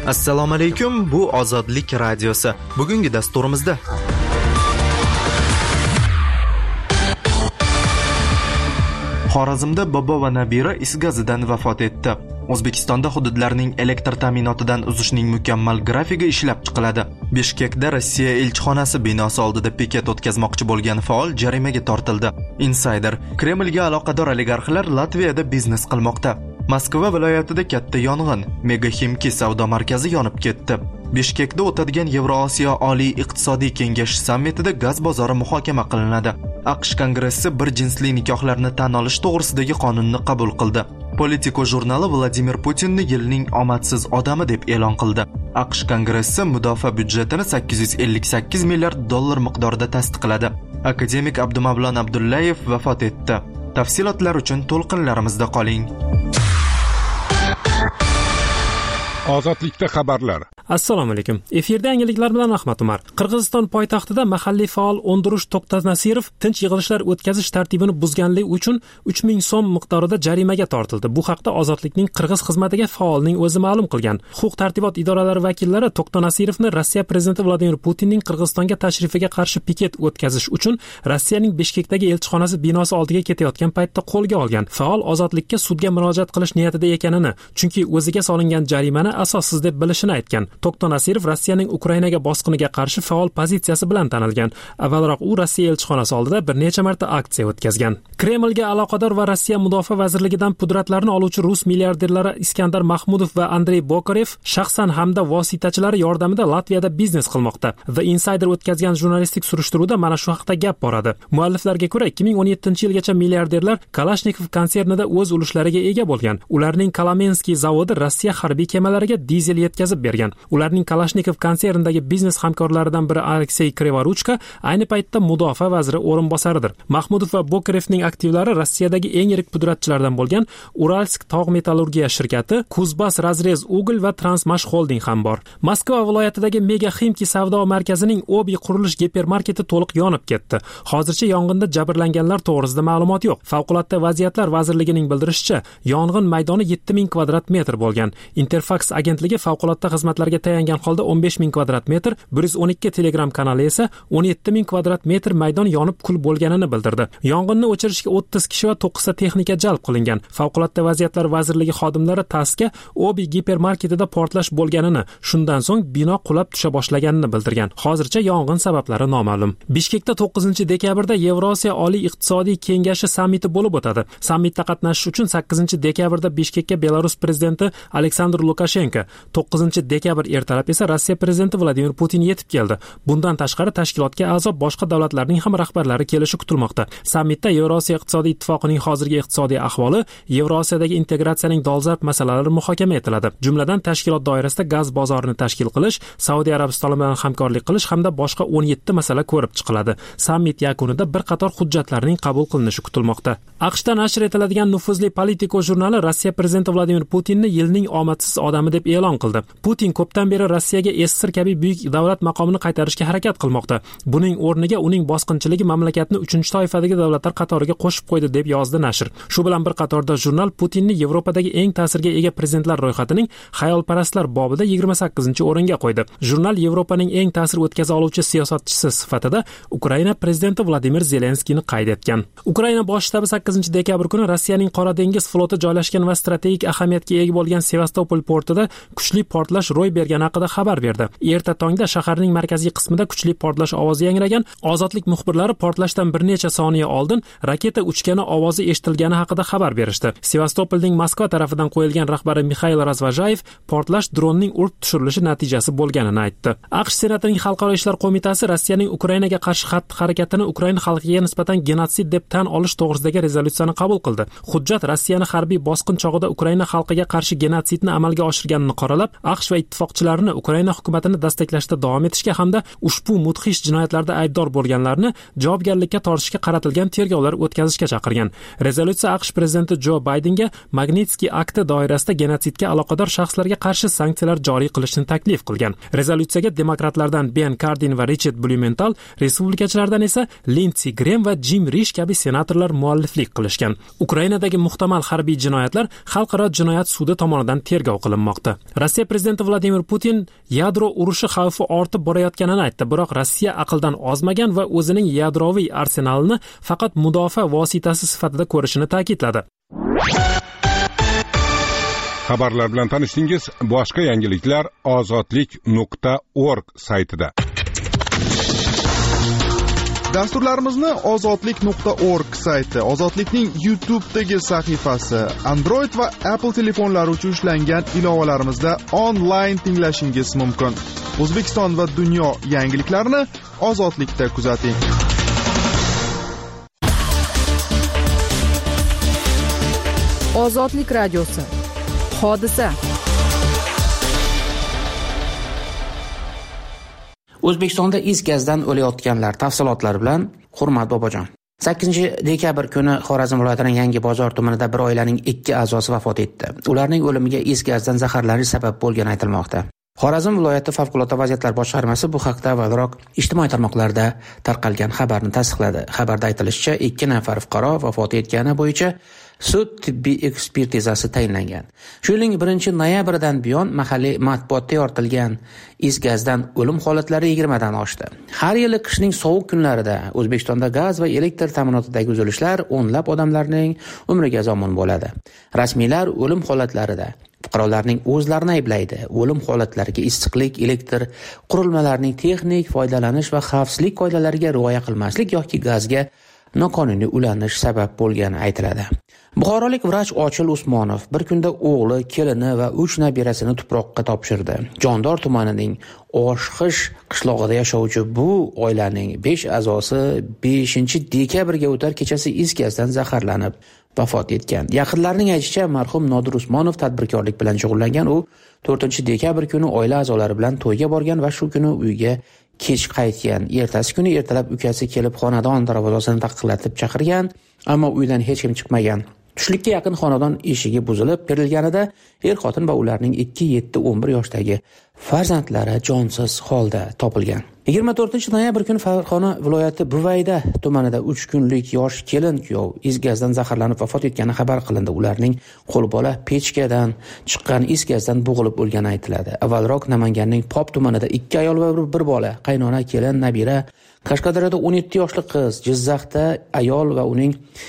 Assalomu alaykum, bu Ozodlik radiosi. Bugungi dasturimizda Xorazmda bobo va nabira is gazidan vafot etdi. O'zbekistonda hududlarning elektr ta'minotidan uzishning mukammal grafigi ishlab chiqiladi. Bishkekda Rossiya elchixonasi binosi oldida piket o'tkazmoqchi bo'lgan faol jarimaga tortildi. Insider: Kremlga aloqador oligarxlar Latviyada biznes qilmoqda. Moskva viloyatida katta yong'in, Mega Ximki savdo markazi yonib ketdi. Bishkekda o'tadigan Yevrosiyo Oliy iqtisodiy kengashi sammitida gaz bozori muhokama qilinadi. AQSh Kongressi bir jinsli nikohlarni tan olish to'g'risidagi qonunni qabul qildi. Politico jurnali Vladimir Putinni yilning omadsiz odami deb e'lon qildi. AQSh Kongressi mudofaa byudjetini 858 milliard dollar miqdorida tasdiqladi. Akademik Abdumavlon Abdullayev vafot etdi. Tafsilotlar uchun to'lqinlarimizda qoling. Ozodlikda xabarlar. Assalomu alaykum. Efirda yangiliklar bilan Ahmad Umar. Qirg'iziston poytaxtida mahalliy faol O'ndurush To'xtanasirov tinch yig'ilishlar o'tkazish tartibini buzganligi uchun 3000 so'm miqdorida jarimaga tortildi. Bu haqda Ozodlikning Qirg'iz xizmatiga faolning o'zi ma'lum qilgan. Huquq-tartibot idoralari vakillari To'xtanasirovni Rossiya prezidenti Vladimir Putinning Qirg'izistonga tashrifiga qarshi piket o'tkazish uchun Rossiyaning Bishkekdagi elchixonasi binosi oldiga ketayotgan paytda qo'lga olgan. Faol Ozodlikka sudga murojaat qilish niyatida ekanini, chunki o'ziga solingan jarimani asossiz deb bilishini aytgan. To'xtanasirov Rossiyaning Ukrainaga bosqiniga qarshi faol pozitsiyasi bilan tanilgan. Avvalroq u Rossiya elchixonasi oldida bir necha marta aksiya o'tkazgan. Kremlga aloqador va Rossiya Mudofaa vazirligidan pudratlarni oluvchi rus milliarderlari Iskandar Mahmudov va Andrey Bokarev shaxsan hamda vositachilari yordamida Latviyada biznes qilmoqda. The Insider o'tkazgan jurnalistik surishtiruvda mana shu haqda gap boradi. Mualliflarga ko'ra 2017-yilgacha milliarderlar Kalashnikov konsernida o'z ulushlariga ega bo'lgan. Ularning Kolomenskiy zavodi Rossiya harbiy kemalariga dizel yetkazib bergan. Ularning Kalashnikov konsernidagi biznes hamkorlaridan biri Aleksey Krivoruchka ayni paytda mudofaa vaziri o'rinbosaridir. Mahmudov va Bokarevning aktivlari Rossiyadagi eng yirik pudratchilardan bo'lgan Uralsk tog' metallurgiya shirkati, Kuzbas razrez ugl va Transmash Holding ham bor. Moskva viloyatidagi Mega Ximki savdo markazining Obi qurilish gipermarketi to'liq yonib ketdi. Hozircha yong'inda jabrlanganlar to'g'risida ma'lumot yo'q. Favqulodda vaziyatlar vazirligining bildirishicha, yong'in maydoni 7000 kvadrat metr bo'lgan. Interfax agentligi favqulodda xizmatlarga tayangan holda 15000 kvadrat metr, 112 Telegram kanali esa 17000 kvadrat metr maydon yonib kul bo'lganini bildirdi. Yong'inni o'chirishga 30 kishi va 9 ta texnika jalb qilingan. Favqulodda vaziyatlar vazirligi xodimlari TASSga Obi gipermarketida portlash bo'lganini, shundan so'ng bino qulab tusha boshlaganini bildirgan. Hozircha yong'in sabablari noma'lum. Bishkekda 9-dekabrda Yevrosiyo Oliy iqtisodiy kengashi sammiti bo'lib o'tadi. Sammitda qatnashish uchun 8-dekabrda Bishkekka Belarus prezidenti Aleksandr Lukashenko, 9-dekabr ertalab esa Rossiya prezidenti Vladimir Putin yetib keldi. Bundan tashqari tashkilotga a'zo boshqa davlatlarning ham rahbarlari kelishi kutilmoqda. Sammitda Yevrosiyo iqtisodiy ittifoqining hozirgi iqtisodiy ahvoli, Yevrosiyadagi integratsiyaning dolzarb masalalari muhokama etiladi. Jumladan tashkilot doirasida gaz bozorini tashkil qilish, Saudiya Arabistoni bilan hamkorlik qilish hamda boshqa 17 masala ko'rib chiqiladi. Sammit yakunida bir qator hujjatlarning qabul qilinishi kutilmoqda. AQShda nashr etiladigan nufuzli Politico jurnali Rossiya prezidenti Vladimir Putinni yilning omadsiz odami deb e'lon qildi. Putin ko'pdan beri Rossiyaga SSR kabi buyuk davlat maqomini qaytarishga harakat qilmoqda. Buning o'rniga uning bosqinchiligi mamlakatni 3-toifadagi davlatlar qatoriga qo'shib qo'ydi deb yozdi nashr. Shu bilan bir qatorda jurnal Putinni Yevropadagi eng ta'sirga ega prezidentlar ro'yxatining xayolparastlar bobida 28-o'ringa qo'ydi. Jurnal Yevropaning eng ta'sir o'tkaza oluvchi siyosatchisi sifatida Ukraina prezidenti Vladimir Zelenskiyni qayd etgan. Ukraina bosh shtabi 8-dekabr kuni Rossiyaning Qora dengiz floti joylashgan va strategik ahamiyatga ega bo'lgan Sevastopol portida kuchli portlash ro'y bergani haqida xabar berdi. Erta tongda shaharning markaziy qismida kuchli portlash ovozi yangragan. Ozodlik muxbirlari portlashdan bir necha soniya oldin raketa uchgani ovozi eshitilgani haqida xabar berishdi. Sevastopolning Moskva tarafidan qo'yilgan rahbari Mikhail Razvajayev portlash dronning urib tushirilishi natijasi bo'lganini aytdi. AQSh Senatining Xalqaro ishlar qo'mitasi Rossiyaning Ukrainaga qarshi xatti-harakatini Ukraina xalqiga nisbatan genotsid deb tan olish to'g'risidagi rezolyutsiyani qabul qildi. Hujjat Rossiyani harbiy bosqin chog'ida Ukraina xalqiga qarshi genotsidni amalga oshirganini qoralab, AQSh va ittifoqchilarini Ukraina hukumatini destaklashda davom etishga hamda ushbu mudhish jinoyatlarda aybdor bo'lganlarni javobgarlikka tortishga qaratilgan tergovlar o'tkazishga chaqirgan. Rezolyutsiya AQSh prezidenti Jo Baydenga Magnitskiy akti doirasida genotsidga aloqador shaxslarga qarshi sanksiyalar joriy qilishni taklif qilgan. Rezolyutsiyaga demokratlardan Ben Cardin va Richard Blumenthal, respublikachilardan esa Lindsey Graham va Jim Risch kabi senatorlar mualliflik qilishgan. Ukrainadagi muhtamal harbiy jinoyatlar xalqaro jinoyat sudi tomonidan tergov qilinmoqda. Rossiya prezidenti Vladimir Vladimir Putin yadro urushi xavfi ortib borayotganini aytdi. Biroq Rossiya aqldan ozmagan va o'zining yadroviy arsenalini faqat mudofaa vositasi sifatida ko'rishini ta'kidladi. Xabarlar bilan tanishdingiz. Boshqa yangiliklar ozodlik.org saytida. Dasturlarimizni ozodlik.org sayti, Ozodlikning YouTube'dagi sahifasi, Android va Apple telefonlari uchun ishlangan ilovalarimizda onlayn tinglashingiz mumkin. O'zbekiston va dunyo yangiliklarini Ozodlikda kuzating. Ozodlik radiosi. Hodisa. O'zbekistonda is gazdan o'layotganlar tafsilotlari bilan Hurmat Bobojon. 8-dekabr kuni Xorazm viloyatining Yangibozor tumanida bir oilaning 2 a'zosi vafot etdi. Ularning o'limiga is gazdan zaharlanish sabab bo'lgani aytilmoqda. Xorazm viloyati favqulodda vaziyatlar boshqarmasi bu haqda avvalroq ijtimoiy tarmoqlarda tarqalgan xabarni tasdiqladi. Xabarda aytilishicha, 2 nafar fuqaro vafot etgani bo'yicha sud tibbiy ekspertizasi tayinlangan. Shu yilning 1-noyabridan buyon mahalliy matbuotda yoritilgan is gazdan o'lim holatlari 20 dan oshdi. Har yili qishning sovuq kunlarida O'zbekistonda gaz va elektr ta'minotidagi uzilishlar o'nlab odamlarning umriga zomin bo'ladi. Rasmiylar o'lim holatlarida fuqarolarning o'zlarini ayblaydi. O'lim holatlariga issiqlik, elektr qurilmalarining texnik foydalanish va xavfsizlik qoidalariga rioya qilmaslik yoki gazga noqonuniy ulanish sabab bo'lgani aytiladi. Buxorolik vrach Ochil Usmonov bir kunda o'g'li, kelini va 3 nabirasini tuproqqa topshirdi. Jondor tumanining Oshxish qishlog'ida yashovchi bu oilaning 5 a'zosi 5-dekabrga o'tar kechasi is gazdan zaharlanib vafot etgan. Yaqinlarining aytishicha, marhum Nodir Usmonov tadbirkorlik bilan shug'ullangan. U 4-dekabr kuni oila a'zolari bilan to'yga borgan va shu kuni uyga kech qaytgan. Ertasi kuni ertalab ukasi kelib xonadon darvozasini taqillatib chaqirgan, ammo uydan hech kim chiqmagan. Tushlikka yaqin xonadon eshigi buzilib berilganida er-xotin va ularning 2, 7, 11 yoshdagi farzandlari jonsiz holda topilgan. 24-noyabr kuni Farg'ona viloyati Buvayda tumanida 3 kunlik yosh kelin kuyov is gazdan zaharlanib vafot etgani xabar qilindi. Ularning qo'lbola pechkadan chiqqan is gazdan bo'g'ilib o'lgani aytiladi. Avvalroq Namanganning Pop tumanida 2 ayol va bir bola, qaynona, kelin, nabira, Qashqadaryoda 17 yoshli qiz, Jizzaxda ayol va uning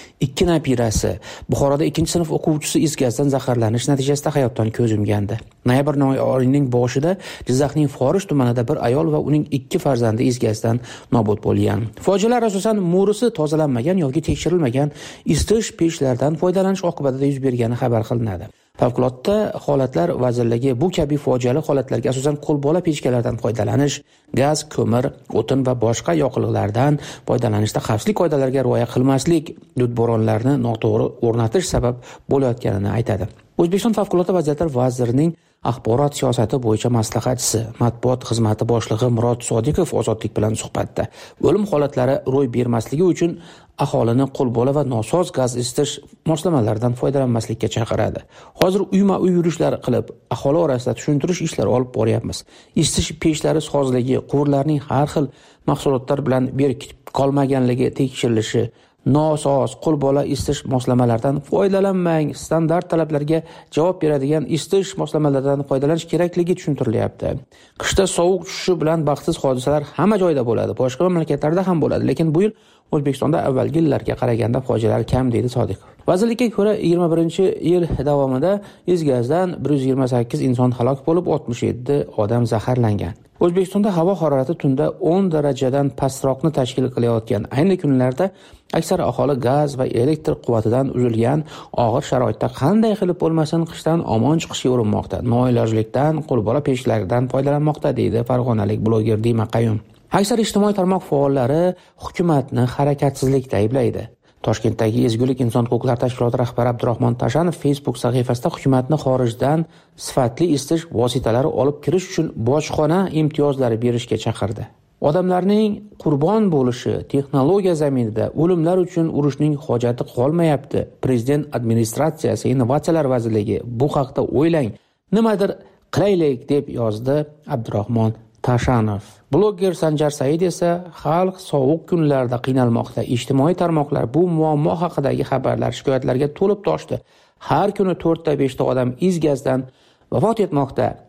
2 nabirasi, Buxoroda 2-sinf o'quvchisi is gazdan zaharlanish natijasida hayotdan ko'z yumgandi. Noyabr oyining boshida Jizzaxning Forish tumanida bir ayol va uning 2 farzandi is gazdan nobud bo'lgan. Fojialar asosan mo'risi tozalanmagan yoki tekshirilmagan isitish pechlaridan foydalanish oqibatida yuz bergani xabar qilinadi. Favqulodda holatlar vazirligi bu kabi fojiali holatlarga asosan qo'lbola pechkalardan foydalanish, gaz, ko'mir, o'tin va boshqa yoqilg'ilardan foydalanishda xavfsizlik qoidalariga rioya qilmaslik, dudboronlarni noto'g'ri o'rnatish sabab bo'layotganini aytadi. O'zbekiston favqulodda vaziyatlar vazirining axborot siyosati bo'yicha maslahatchisi, matbuot xizmati boshlig'i Murod Sodiqov Ozodlik bilan suhbatda o'lim holatlari ro'y bermasligi uchun aholini qo'lbola va nosoz gaz isitish moslamalaridan foydalanmaslikka chaqiradi. Hozir uyma-uy yurishlar qilib, aholi orasida tushuntirish ishlari olib boryapmiz. Isitish pechlari sozligi, quvurlarning har xil mahsulotlar bilan berkitib qolmaganligi tekshirilishi, nosoz qo'lbola isitish moslamalaridan foydalanmang, standart talablarga javob beradigan isitish moslamalaridan foydalanish kerakligi tushuntirilyapti. Qishda sovuq tushishi bilan baxtsiz hodisalar hamma joyda bo'ladi, boshqa mamlakatlarda ham bo'ladi, lekin bu yil O'zbekistonda avvalgi yillarga qaraganda fojialar kam, deydi Sodiqov. Vazirlikka ko'ra 21-yil davomida is gazdan 128 inson halok bo'lib, 67 odam zaharlangan. O'zbekistonda havo harorati tunda 10 darajadan pastroqni tashkil qilayotgan ayni kunlarda aksar aholi gaz va elektr quvvatidan uzilgan og'ir sharoitda qanday qilib bo'lmasin qishdan omon chiqishga urinmoqda. Noilojlikdan qo'lbola pechlardan foydalanmoqda, deydi farg'onalik bloger Dima Qayum. Aksar ijtimoiy tarmoq faollari hukumatni harakatsizlikda ayblaydi. Toshkentdagi Ezgulik inson huquqlari tashkiloti rahbari Abdurahmon Tashanov Facebook sahifasida hukumatni xorijdan sifatli isitish vositalari olib kirish uchun bojxona imtiyozlari berishga chaqirdi. Odamlarning qurbon bo'lishi, texnologiya zaminida o'limlar uchun urushning hojati qolmayapti. Prezident administratsiyasi, innovatsiyalar vazirligi bu haqda o'ylang, nimadir qilaylik, deb yozdi Abdurahmon Tashanov. Bloger Sanjar Said esa xalq sovuq kunlarda qiynalmoqda. Ijtimoiy tarmoqlar bu muammo haqidagi xabarlar, shikoyatlarga to'lib toshdi. Har kuni 4-5 odam is gazdan vafot etmoqda.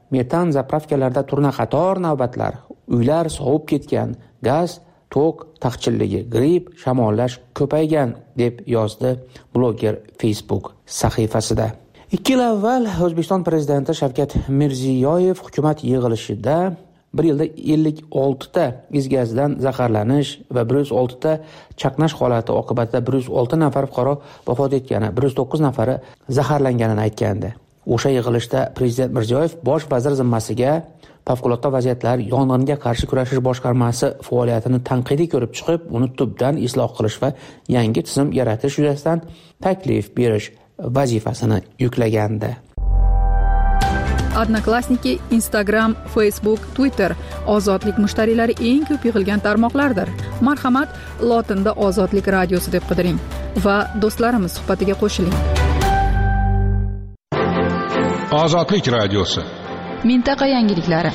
metan zapravkalarda turnaqator navbatlar, uylar sovib ketgan, gaz, tok taqchilligi, gripp, shamollash ko'paygan deb yozdi bloger Facebook sahifasida. 2 yil avval O'zbekiston prezidenti Shavkat Mirziyoyev hukumat yig'ilishida bir yilda 56 ta is gazidan zaharlanish va 106 ta chaqnash holati oqibatida 106 nafar fuqaro vafot etgani, 109 nafari zaharlanganini aytgandi. O'sha yig'ilishda prezident Mirziyoyev bosh vazir zimmasiga favqulodda vaziyatlar yong'inga qarshi kurashish boshqarmasi faoliyatini tanqidiy ko'rib chiqib, uni tubdan isloh qilish va yangi tizim yaratish yuzasidan taklif berish vazifasini yuklagandi. Odnoklassniki, Instagram, Facebook, Twitter ozodlik mushtariylari eng ko'p yig'ilgan tarmoqlardir. Marhamat, lotinda Ozodlik radiosi deb qidiring va do'stlarimiz suhbatiga qo'shiling. Ozodlik radiosi. Mintaqa yangiliklari.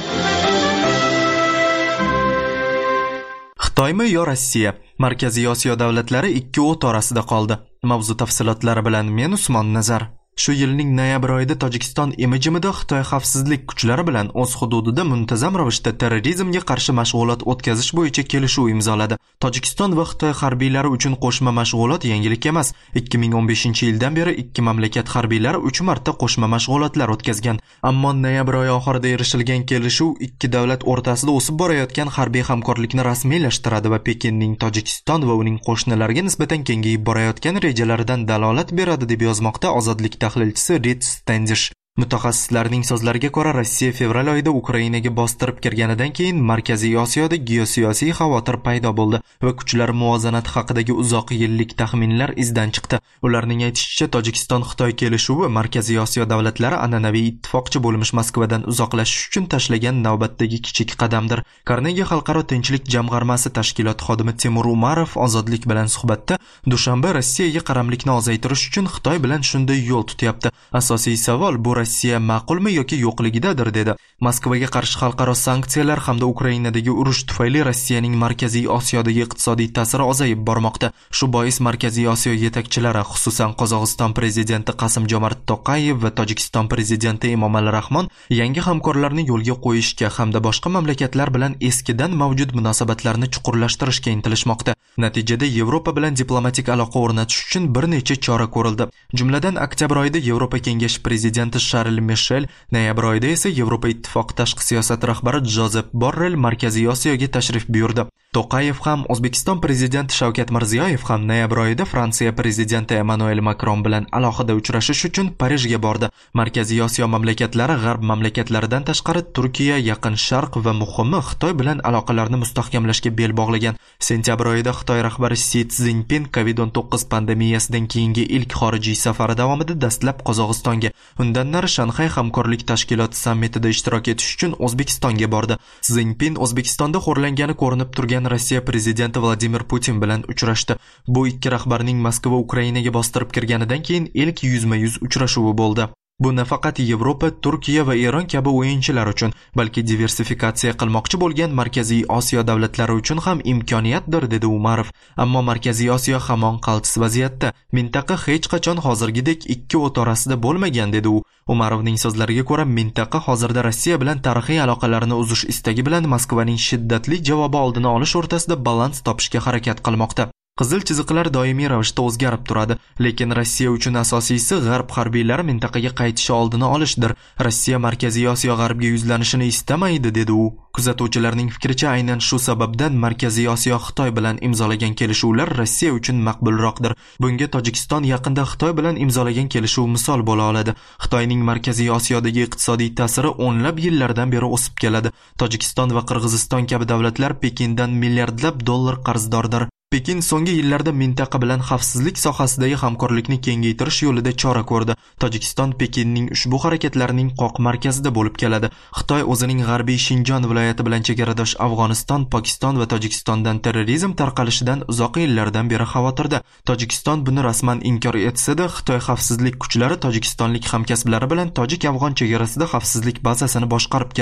Xitoymi yo Rossiya? Markaziy Osiyo davlatlari ikki o't orasida qoldi. Mavzu tafsilotlari bilan men Usmon Nazar. Shu yilning noyabr oyida Tojikiston emijimida Xitoy xavfsizlik kuchlari bilan o'z hududida muntazam ravishda terrorizmga qarshi mashg'ulot o'tkazish bo'yicha kelishuv imzoladi. Tojikiston va Xitoy harbiylari uchun qo'shma mashg'ulot yangilik emas. 2015-yildan beri ikki mamlakat harbiylari 3 marta qo'shma mashg'ulotlar o'tkazgan. Ammo noyabr oyi oxirida erishilgan kelishuv ikki davlat o'rtasida o'sib borayotgan harbiy hamkorlikni rasmiylashtiradi va Pekinning Tojikiston va uning qo'shnilariga nisbatan kengayib borayotgan rejalaridan dalolat beradi deb yozmoqda Ozodlik tahlilchisi Rit Standish. Mutaxassislarning so'zlariga ko'ra, Rossiya fevral oyida Ukrainaga bostirib kirganidan keyin Markaziy Osiyoda geosiyosiy xavotir paydo bo'ldi va kuchlar muvozanati haqidagi uzoq yillik taxminlar izdan chiqdi. Ularning aytishicha, Tojikiston-Xitoy kelishuvi Markaziy Osiyo davlatlari an'anaviy ittifoqchi bo'lmish Moskvadan uzoqlashish uchun tashlagan navbatdagi kichik qadamdir. Carnegie Xalqaro tinchlik jamg'armasi tashkilot xodimi Timur Umarov Ozodlik bilan suhbatda Dushanba Rossiyaga qaramlikni ozaytirish uchun Xitoy bilan shunday yo'l tutyapti. Asosiy savol bu Rossiya ma'qulmi yoki yo'qligidadir dedi. Moskvaga qarshi xalqaro sanksiyalar hamda Ukrainadagi urush tufayli Rossiyaning Markaziy Osiyodagi iqtisodiy ta'siri ozayib bormoqda. Shu bois Markaziy Osiyo yetakchilari, xususan Qozog'iston prezidenti Qasim-Jomart To'qayev va Tojikiston prezidenti Emomali Rahmon yangi hamkorlarni yo'lga qo'yishga hamda boshqa mamlakatlar bilan eskidan mavjud munosabatlarni chuqurlashtirishga intilishmoqda. Natijada Yevropa bilan diplomatik aloqa o'rnatish uchun bir necha chora ko'rildi. Jumladan oktyabr oyida Yevropa kengashi prezidenti Charles Michel, noyabr oyida esa Yevropa ittifoqi tashqi siyosat rahbari Josep Borrell Markaziy Osiyoga tashrif buyurdi. To'qayev ham, O'zbekiston prezidenti Shavkat Mirziyoyev ham noyabr oyida Fransiya prezidenti Emmanuel Macron bilan alohida uchrashish uchun Parijga bordi. Markaziy Osiyo mamlakatlari g'arb mamlakatlaridan tashqari Turkiya, Yaqin Sharq va muhimi Xitoy bilan aloqalarni mustahkamlashga bel bog'lagan. Sentyabr oyida Xitoy rahbari Si Szinpin COVID-19 pandemiyasidan keyingi ilk xorijiy safari davomida dastlab Qozog'istonga, undan nari Shanxay hamkorlik tashkiloti sammitida ishtirok etish uchun O'zbekistonga bordi. Szinpin O'zbekistonda xo'rlangani ko'rinib turgan Rossiya prezidenti Vladimir Putin bilan uchrashdi. Bu ikki rahbarning Moskva Ukrainaga bostirib kirganidan keyin ilk yuzma-yuz uchrashuvi bo'ldi. Bu nafaqat Yevropa, Turkiya va Eron kabi o'yinchilar uchun, balki diversifikatsiya qilmoqchi bo'lgan Markaziy Osiyo davlatlari uchun ham imkoniyatdir, dedi Umarov. Ammo Markaziy Osiyo hamon qaltis vaziyatda. Mintaqa hech qachon hozirgidek ikki o't orasida bo'lmagan, dedi u. Umarovning so'zlariga ko'ra, mintaqa hozirda Rossiya bilan tarixiy aloqalarni uzish istagi bilan Moskvaning shiddatli javobi oldini olish o'rtasida balans topishga harakat qilmoqda. Qizil chiziqlar doimiy ravishda o'zgarib turadi, lekin Rossiya uchun asosiysi g'arb harbiylari mintaqaga qaytishi oldini olishdir. Rossiya Markaziy Osiyo g'arbga yuzlanishini istamaydi, dedi u. Kuzatuvchilarning fikricha, aynan shu sababdan Markaziy Osiyo Xitoy bilan imzolagan kelishuvlar Rossiya uchun maqbulroqdir. Bunga Tojikiston yaqinda Xitoy bilan imzolagan kelishuv misol bo'la oladi. Xitoyning Markaziy Osiyodagi iqtisodiy ta'siri o'nlab yillardan beri o'sib keladi. Tojikiston va Qirg'iziston kabi davlatlar Pekindan milliardlab dollar qarzdordir. Pekin so'nggi yillarda mintaqa bilan xavfsizlik sohasidagi hamkorlikni kengaytirish yo'lida chora ko'rdi. Tojikiston Pekinning ushbu harakatlarining qoq markazida bo'lib keladi. Xitoy o'zining g'arbiy Shinjon viloyati bilan chegaradosh Afg'oniston, Pokiston va Tojikistondan terrorizm tarqalishidan uzoq yillardan beri xavotirda. Tojikiston buni rasman inkor etsa-da, Xitoy xavfsizlik kuchlari tojikistonlik hamkasblari bilan tojik-afg'on chegarasida xavfsizlik bazasini boshqarib keladi.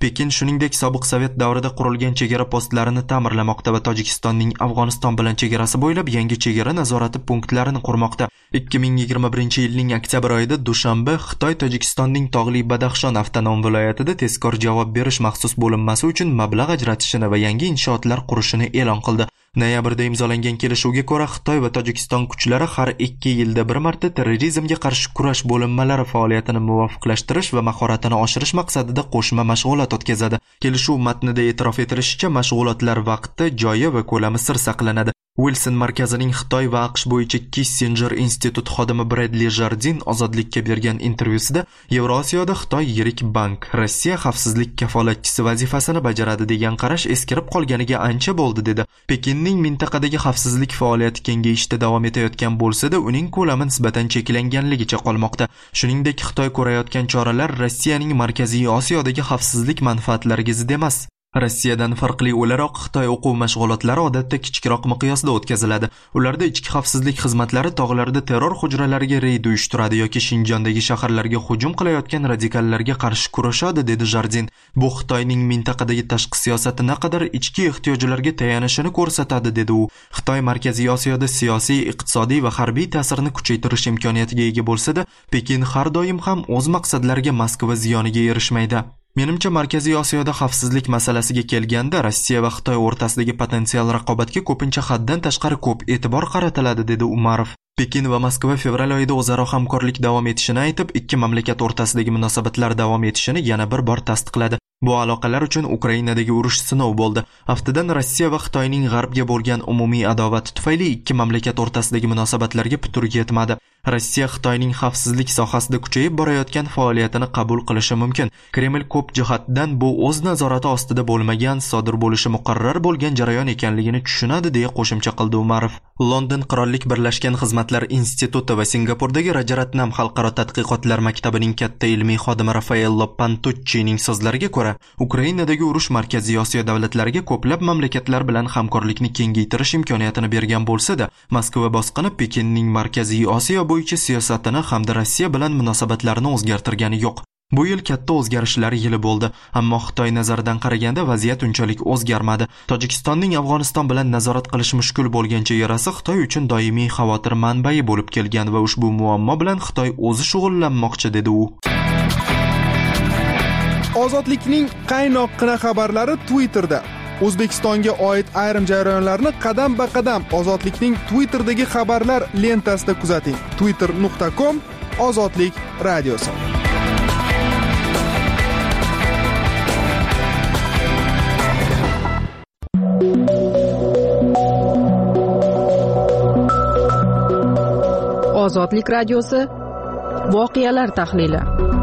Pekin shuningdek sobiq Sovet davrida qurilgan chegara postlarini ta'mirlamoqda va Tojikistonning Afg'oniston bilan chegarasi bo'ylab yangi chegara nazorati punktlarini qurmoqda. 2021-yilning oktyabr oyida Dushanbe Xitoy Tojikistonning tog'li Badaxshon avtonom viloyatida tezkor javob berish maxsus bo'linmasi uchun mablag' ajratishini va yangi inshootlar qurishini e'lon qildi. Noyabrda imzolangan kelishuvga ko'ra Xitoy va Tojikiston kuchlari har 2 yilda bir marta terrorizmga qarshi kurash bo'linmalari faoliyatini muvofiqlashtirish va mahoratini oshirish maqsadida qo'shma mashg'ulot o'tkazadi. Kelishuv matnida e'tirof etilishicha, mashg'ulotlar vaqti, joyi va ko'lami sir saqlanadi. Wilson markazining Xitoy va AQSh bo'yicha Kissinger instituti xodimi Bradley Jardin ozodlikka bergan intervyusida Yevrosiyoda Xitoy yirik bank, Rossiya xavfsizlik kafolatchisi vazifasini bajaradi degan qarash eskirib qolganiga ancha bo'ldi dedi. Pekinning mintaqadagi xavfsizlik faoliyati kengayishda davom etayotgan bo'lsa-da, uning ko'lami nisbatan cheklanganligicha qolmoqda. Shuningdek, Xitoy ko'rayotgan choralar Rossiyaning Markaziy Osiyodagi xavfsizlik manfaatlariga zid emas. Rossiyadan farqli o'laroq Xitoy o'quv mashg'ulotlari odatda kichikroq miqyosda o'tkaziladi. Ularda ichki xavfsizlik xizmatlari tog'larda terror hujralariga reyd uyushtiradi yoki Shinjondagi shaharlarga hujum qilayotgan radikallarga qarshi kurashadi, dedi Jardin. Bu Xitoyning mintaqadagi tashqi siyosati naqadar ichki ehtiyojlarga tayanishini ko'rsatadi, dedi u. Xitoy Markaziy Osiyoda siyosiy, iqtisodiy va harbiy ta'sirini kuchaytirish imkoniyatiga ega bo'lsa-da, Pekin har doim ham o'z maqsadlariga Moskva ziyoniga erishmaydi. Menimcha Markaziy Osiyoda xavfsizlik masalasiga kelganda Rossiya va Xitoy o'rtasidagi potensial raqobatga ko'pincha haddan tashqari ko'p e'tibor qaratiladi, dedi Umarov. Pekin va Moskva fevral oyida o'zaro hamkorlik davom etishini aytib, ikki mamlakat o'rtasidagi munosabatlar davom etishini yana bir bor tasdiqladi. Bu aloqalar uchun Ukrainadagi urush sinov bo'ldi. Haftadan Rossiya va Xitoyning g'arbga bo'lgan umumiy adovati tufayli ikki mamlakat o'rtasidagi munosabatlarga putur yetmadi. Rossiya Xitoyning xavfsizlik sohasida kuchayib borayotgan faoliyatini qabul qilishi mumkin. Kreml ko'p jihatdan bu o'z nazorati ostida bo'lmagan, sodir bo'lishi muqarrar bo'lgan jarayon ekanligini tushunadi, deya qo'shimcha qildi Umarov. London Qirollik Birlashgan Xizmatlar instituti va Singapurdagi Rajaratnam xalqaro tadqiqotlar maktabining katta ilmiy xodimi Raffaello Pantuccining so'zlariga ko'ra, Ukrainadagi urush Markaziy Osiyo davlatlariga ko'plab mamlakatlar bilan hamkorlikni kengaytirish imkoniyatini bergan bo'lsa-da, Moskva bosqini Pekinning Markaziy Osiyo bo'yicha siyosatini hamda Rossiya bilan munosabatlarini o'zgartirgani yo'q. Bu yil katta o'zgarishlar yili bo'ldi, ammo Xitoy nazaridan qaraganda vaziyat unchalik o'zgarmadi. Tojikistonning Afg'oniston bilan nazorat qilish mushkul bo'lgan chegarasi Xitoy uchun doimiy xavotir manbai bo'lib kelgan va ushbu muammo bilan Xitoy o'zi shug'ullanmoqchi, dedi u. Ozodlikning qaynoqqina xabarlari Twitterda. O'zbekistonga oid ayrim jarayonlarni qadam-ba-qadam Ozodlikning Twitterdagi xabarlar lentasida kuzating. twitter.com/ozodlik radiosi. Ozodlik radiosi voqealar tahlili.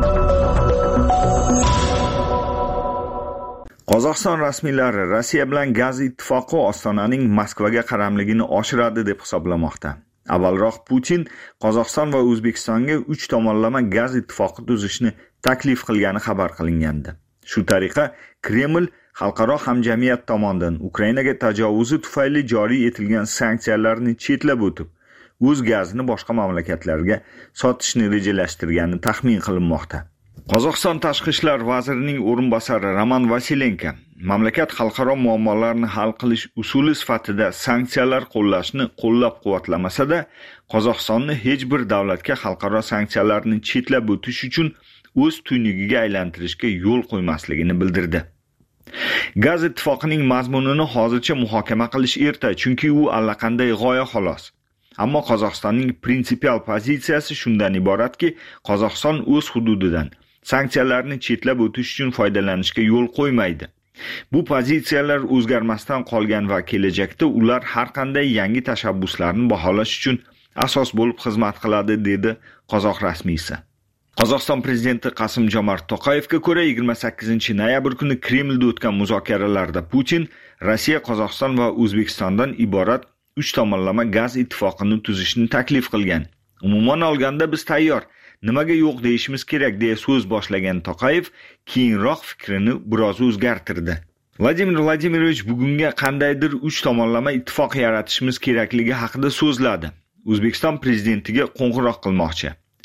Qozog'iston rasmiylari Rossiya bilan gaz ittifoqi Ostonaning Moskvaga qaramligini oshiradi deb hisoblamoqda. Avvalroq Putin Qozog'iston va O'zbekistonga 3 tomonlama gaz ittifoqi tuzishni taklif qilgani xabar qilingandi. Shu tariqa Kreml xalqaro hamjamiyat tomonidan Ukrainaga tajovuzi tufayli joriy etilgan sanksiyalarni chetlab o'tib, o'z gazini boshqa mamlakatlarga sotishni rejalashtirgani taxmin qilinmoqda. Qozog'iston tashqi ishlar vazirining o'rinbosari Roman Vasilenko mamlakat xalqaro muammolarni hal qilish usuli sifatida sanksiyalar qo'llashni qo'llab-quvvatlamasa-da, Qozog'istonni hech bir davlatga xalqaro sanksiyalarni chetlab o'tish uchun o'z tuynugiga aylantirishga yo'l qo'ymasligini bildirdi. Gaz ittifoqining mazmunini hozircha muhokama qilish erta, chunki u allaqanday g'oya xolos. Ammo Qozog'istonning prinsipial pozitsiyasi shundan iboratki, Qozog'iston o'z hududidan sanksiyalarni chetlab o'tish uchun foydalanishga yo'l qo'ymaydi. Bu pozitsiyalar o'zgarmasdan qolgan va kelajakda ular har qanday yangi tashabbuslarni baholash uchun asos bo'lib xizmat qiladi, dedi qozoq rasmiysi. Qozog'iston prezidenti Qasim-Jomart To'qayevga ko'ra 28-noyabr kuni Kremlda o'tgan muzokaralarda Putin Rossiya, Qozog'iston va O'zbekistondan iborat 3 tomonlama gaz ittifoqini tuzishni taklif qilgan. Umuman olganda biz tayyor, nimaga yo'q deyishimiz kerak deya so'z boshlagan To'qayev keyinroq fikrini biroz o'zgartirdi. Vladimir Vladimirovich bugunga qandaydir 3 tomonlama ittifoq yaratishimiz kerakligi haqida so'zladi. O'zbekiston prezidentiga qo'ng'iroq qilmoqchi.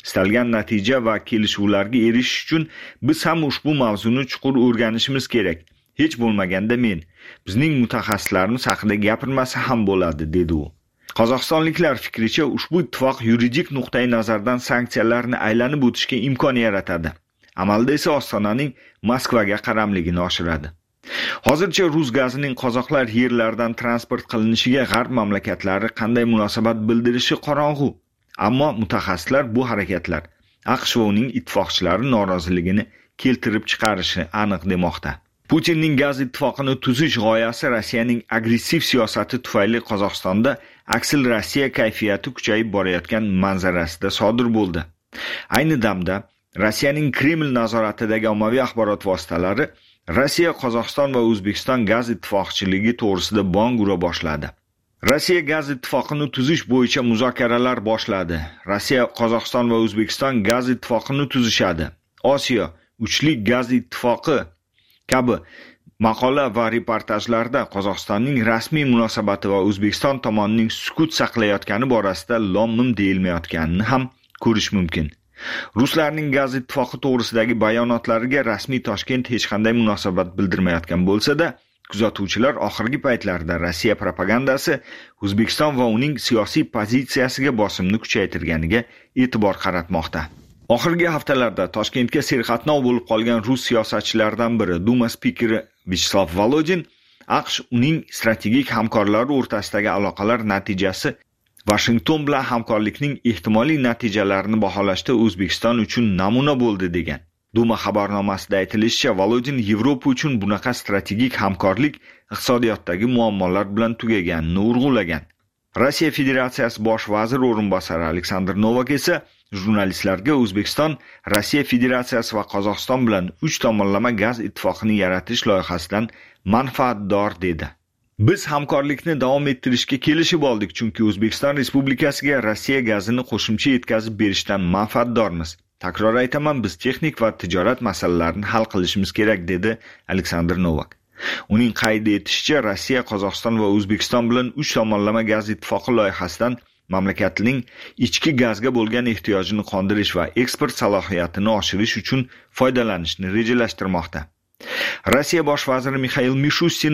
Istalgan natija va kelishuvlarga erishish uchun biz ham ushbu mavzuni chuqur o'rganishimiz kerak. Hech bo'lmaganda men bizning mutaxassislarimiz haqida gapirmasa ham bo'ladi, dedi u. Qozog'istonliklar fikricha ushbu ittifoq yuridik nuqtai nazardan sanksiyalarni aylanib o'tishga imkon yaratadi. Amalda esa Ostonaning Moskvaga qaramligini oshiradi. Hozircha rus gazining qozoqlar yerlaridan transport qilinishiga g'arb mamlakatlari qanday munosabat bildirishi qorong'u. Ammo mutaxassislar bu harakatlar AQSh va uning ittifoqchilari noroziligini keltirib chiqarishi aniq demoqda. Putinning gaz ittifoqini tuzish g'oyasi Rossiyaning agressiv siyosati tufayli Qozog'istonda aksil Rossiya kayfiyati kuchayib borayotgan manzarasida sodir bo'ldi. Ayni damda Rossiyaning Kreml nazoratidagi ommaviy axborot vositalari Rossiya, Qozog'iston va O'zbekiston gaz ittifoqchiligi to'g'risida bong ura boshladi. Rossiya gaz ittifoqini tuzish bo'yicha muzokaralar boshladi. Rossiya, Qozog'iston va O'zbekiston gaz ittifoqini tuzishadi. Osiyo uchlik gaz ittifoqi kabi maqola va reportajlarda Qozog'istonning rasmiy munosabati va O'zbekiston tomonining sukut saqlayotgani borasida lom-mim deyilmayotganini ham ko'rish mumkin. Ruslarning gaz ittifoqi to'g'risidagi bayonotlariga rasmiy Toshkent hech qanday munosabat bildirmayotgan bo'lsa-da, kuzatuvchilar oxirgi paytlarda Rossiya propagandasi O'zbekiston va uning siyosiy pozitsiyasiga bosimni kuchaytirganiga e'tibor qaratmoqda. Oxirgi haftalarda Toshkentga serqatnov bo'lib qolgan rus siyosatchilaridan biri Duma spikeri Vyacheslav Volodin AQSh uning strategik hamkorlari o'rtasidagi aloqalar natijasi Washington bilan hamkorlikning ehtimoliy natijalarini baholashda O'zbekiston uchun namuna bo'ldi degan. Duma xabarnomasida aytilishicha, Volodin Yevropa uchun bunaqa strategik hamkorlik iqtisodiyotdagi muammolar bilan tugaganini urg'ulagan. Rossiya Federatsiyasi bosh vazir o'rinbosari Aleksandr Novak esa jurnalistlarga O'zbekiston Rossiya Federatsiyasi va Qozog'iston bilan 3 tomonlama gaz ittifoqini yaratish loyihasidan manfaatdor dedi. Biz hamkorlikni davom ettirishga kelishib oldik, chunki O'zbekiston Respublikasiga Rossiya gazini qo'shimcha yetkazib berishdan manfaatdormiz. Takror aytaman, biz texnik va tijorat masalalarini hal qilishimiz kerak, dedi Aleksandr Novak. Uning qayd etishicha, Rossiya, Qozog'iston va O'zbekiston bilan 3 tomonlama gaz ittifoqi loyihasidan mamlakatning ichki gazga bo'lgan ehtiyojini qondirish va eksport salohiyatini oshirish uchun foydalanishni rejalashtirmoqda. Rossiya bosh vaziri Mikhail Mishustin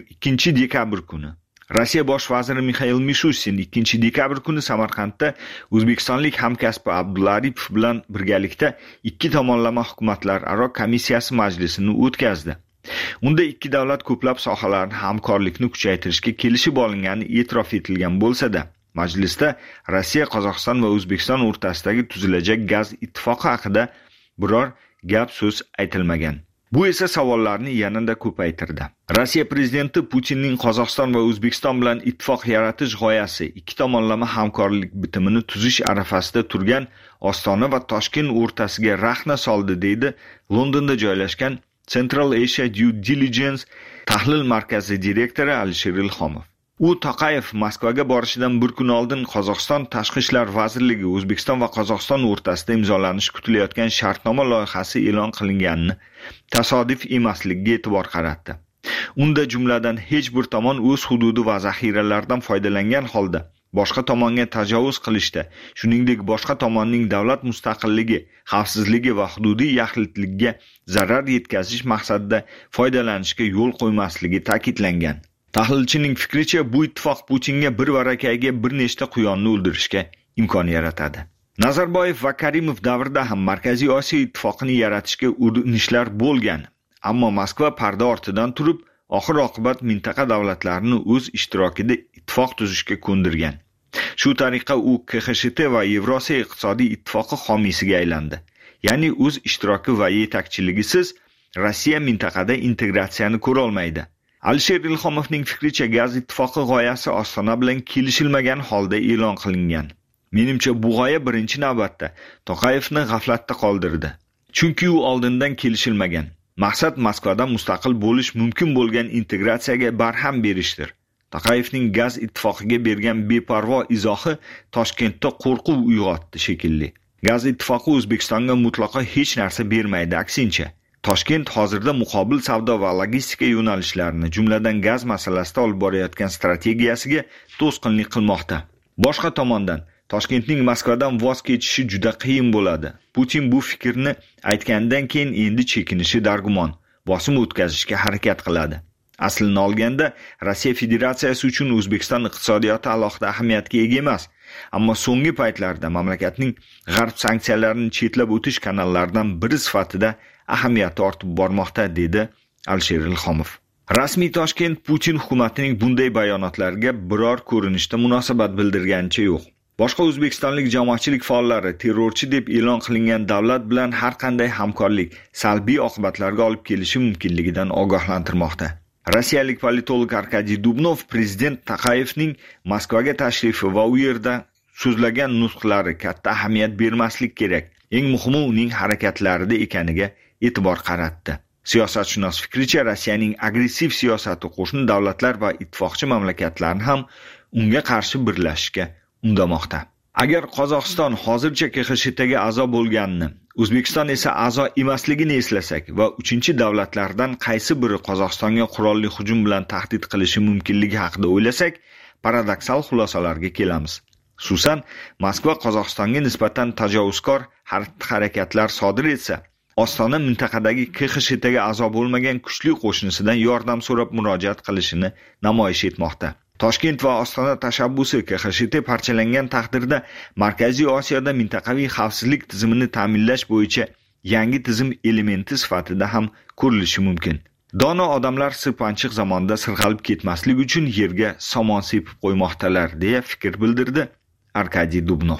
2 dekabr kuni Samarqandda O'zbekistonlik hamkasbi Abdulla Aripov bilan birgalikda 2 tomonlama hukumatlararo komissiyasi majlisini o'tkazdi. Unda ikki davlat ko'plab sohalarni hamkorlikni kuchaytirishga kelishib olingani e'tirof etilgan bo'lsa-da, majlisda Rossiya, Qozog'iston va O'zbekiston o'rtasidagi tuzilajak gaz ittifoqi haqida biror gap so'z aytilmagan. Bu esa savollarni yanada ko'paytirdi. Rossiya prezidenti Putinning Qozog'iston va O'zbekiston bilan ittifoq yaratish g'oyasi ikki tomonlama hamkorlik bitimini tuzish arafasida turgan Ostona va Toshkent o'rtasiga rahna soldi, deydi Londonda joylashgan Central Asia Due Diligence tahlil markazi direktori Alisher Ilhomov. U Toqayev Moskvaga borishidan bir kun oldin Qozog'iston Tashqi ishlar vazirligi O'zbekiston va Qozog'iston o'rtasida imzolanishi kutilayotgan shartnoma loyihasi e'lon qilinganini tasodif emasligiga e'tibor qaratdi. Unda jumladan hech bir tomon o'z hududi va zaxiralaridan foydalangan holda boshqa tomonga tajovuz qilishda, shuningdek boshqa tomonning davlat mustaqilligi, xavfsizligi va hududiy yaxlitligiga zarar yetkazish maqsadida foydalanishga yo'l qo'ymasligi ta'kidlangan. Tahlilchining fikricha, bu ittifoq Putinga bir varakayga bir nechta quyonni o'ldirishga imkon yaratadi. Nazarboyev va Karimov davrida ham Markaziy Osiyo ittifoqini yaratishga urinishlar bo'lgan, ammo Moskva parda ortidan turib, oxir-oqibat mintaqa davlatlarini o'z ishtirokida ittifoq tuzishga ko'ndirgan. Shu tariqa u KXSHT va Yevrosiyo iqtisodiy ittifoqi homiysiga aylandi. Ya'ni o'z ishtiroki va yetakchiligisiz Rossiya mintaqada integratsiyani ko'ra olmaydi. Alisher Ilhomovning fikricha, gaz ittifoqi g'oyasi Ostona bilan kelishilmagan holda e'lon qilingan. Menimcha bu g'oya birinchi navbatda Toqayevni g'aflatda qoldirdi. Chunki u oldindan kelishilmagan. Maqsad Moskvadan mustaqil bo'lish mumkin bo'lgan integratsiyaga barham berishdir. Toqayevning gaz ittifoqiga bergan beparvo izohi Toshkentda qo'rquv uyg'otdi shekilli. Gaz ittifoqi O'zbekistonga mutlaqo hech narsa bermaydi, aksincha. Toshkent hozirda muqobil savdo va logistika yo'nalishlarini, jumladan gaz masalasida olib borayotgan strategiyasiga to'sqinlik qilmoqda. Boshqa tomondan, Toshkentning Moskvadan voz kechishi juda qiyin bo'ladi. Putin bu fikrni aytgandan keyin endi chekinishi dargumon, bosim o'tkazishga harakat qiladi. Aslini olganda, Rossiya Federatsiyasi uchun O'zbekiston iqtisodiyoti alohida ahamiyatga ega emas. Ammo so'nggi paytlarda mamlakatning g'arb sanksiyalarini chetlab o'tish kanallaridan biri sifatida ahamiyati ortib bormoqda, dedi Alisher Ilhomov. Rasmiy Toshkent Putin hukumatining bunday bayonotlariga biror ko'rinishda munosabat bildirganicha yo'q. Boshqa o'zbekistonlik jamoatchilik faollari terrorchi deb e'lon qilingan davlat bilan har qanday hamkorlik salbiy oqibatlarga olib kelishi mumkinligidan ogohlantirmoqda. Rossiyalik politolog Arkadiy Dubnov prezident Taqayevning Moskvaga tashrifi va u yerda so'zlagan nutqlari katta ahamiyat bermaslik kerak, eng muhimi uning harakatlarida ekaniga e'tibor qaratdi. Siyosatshunos fikricha, Rossiyaning agressiv siyosati qo'shni davlatlar va ittifoqchi mamlakatlarni ham unga qarshi birlashishga undamoqda. Agar Qozog'iston hozircha KXSHTga a'zo bo'lganini, O'zbekiston esa a'zo emasligini eslasak va uchinchi davlatlardan qaysi biri Qozog'istonga qurolli hujum bilan tahdid qilishi mumkinligi haqida o'ylasak, paradoksal xulosalarga kelamiz. Xususan, Moskva Qozog'istonga nisbatan tajovuzkor harakatlar sodir etsa, Ostona mintaqadagi KXSHTga a'zo bo'lmagan kuchli qo'shnisidan yordam so'rab murojaat qilishini namoyish etmoqda. Toshkent va Ostona tashabbusi KXSHT parchalangan taqdirda Markaziy Osiyoda mintaqaviy xavfsizlik tizimini ta'minlash bo'yicha yangi tizim elementi sifatida ham ko'rilishi mumkin. Dono odamlar sirpanchiq zamonda sirg'alib ketmaslik uchun yerga somon sepib qo'ymoqdalar, deya fikr bildirdi Arkadiy Dubnov.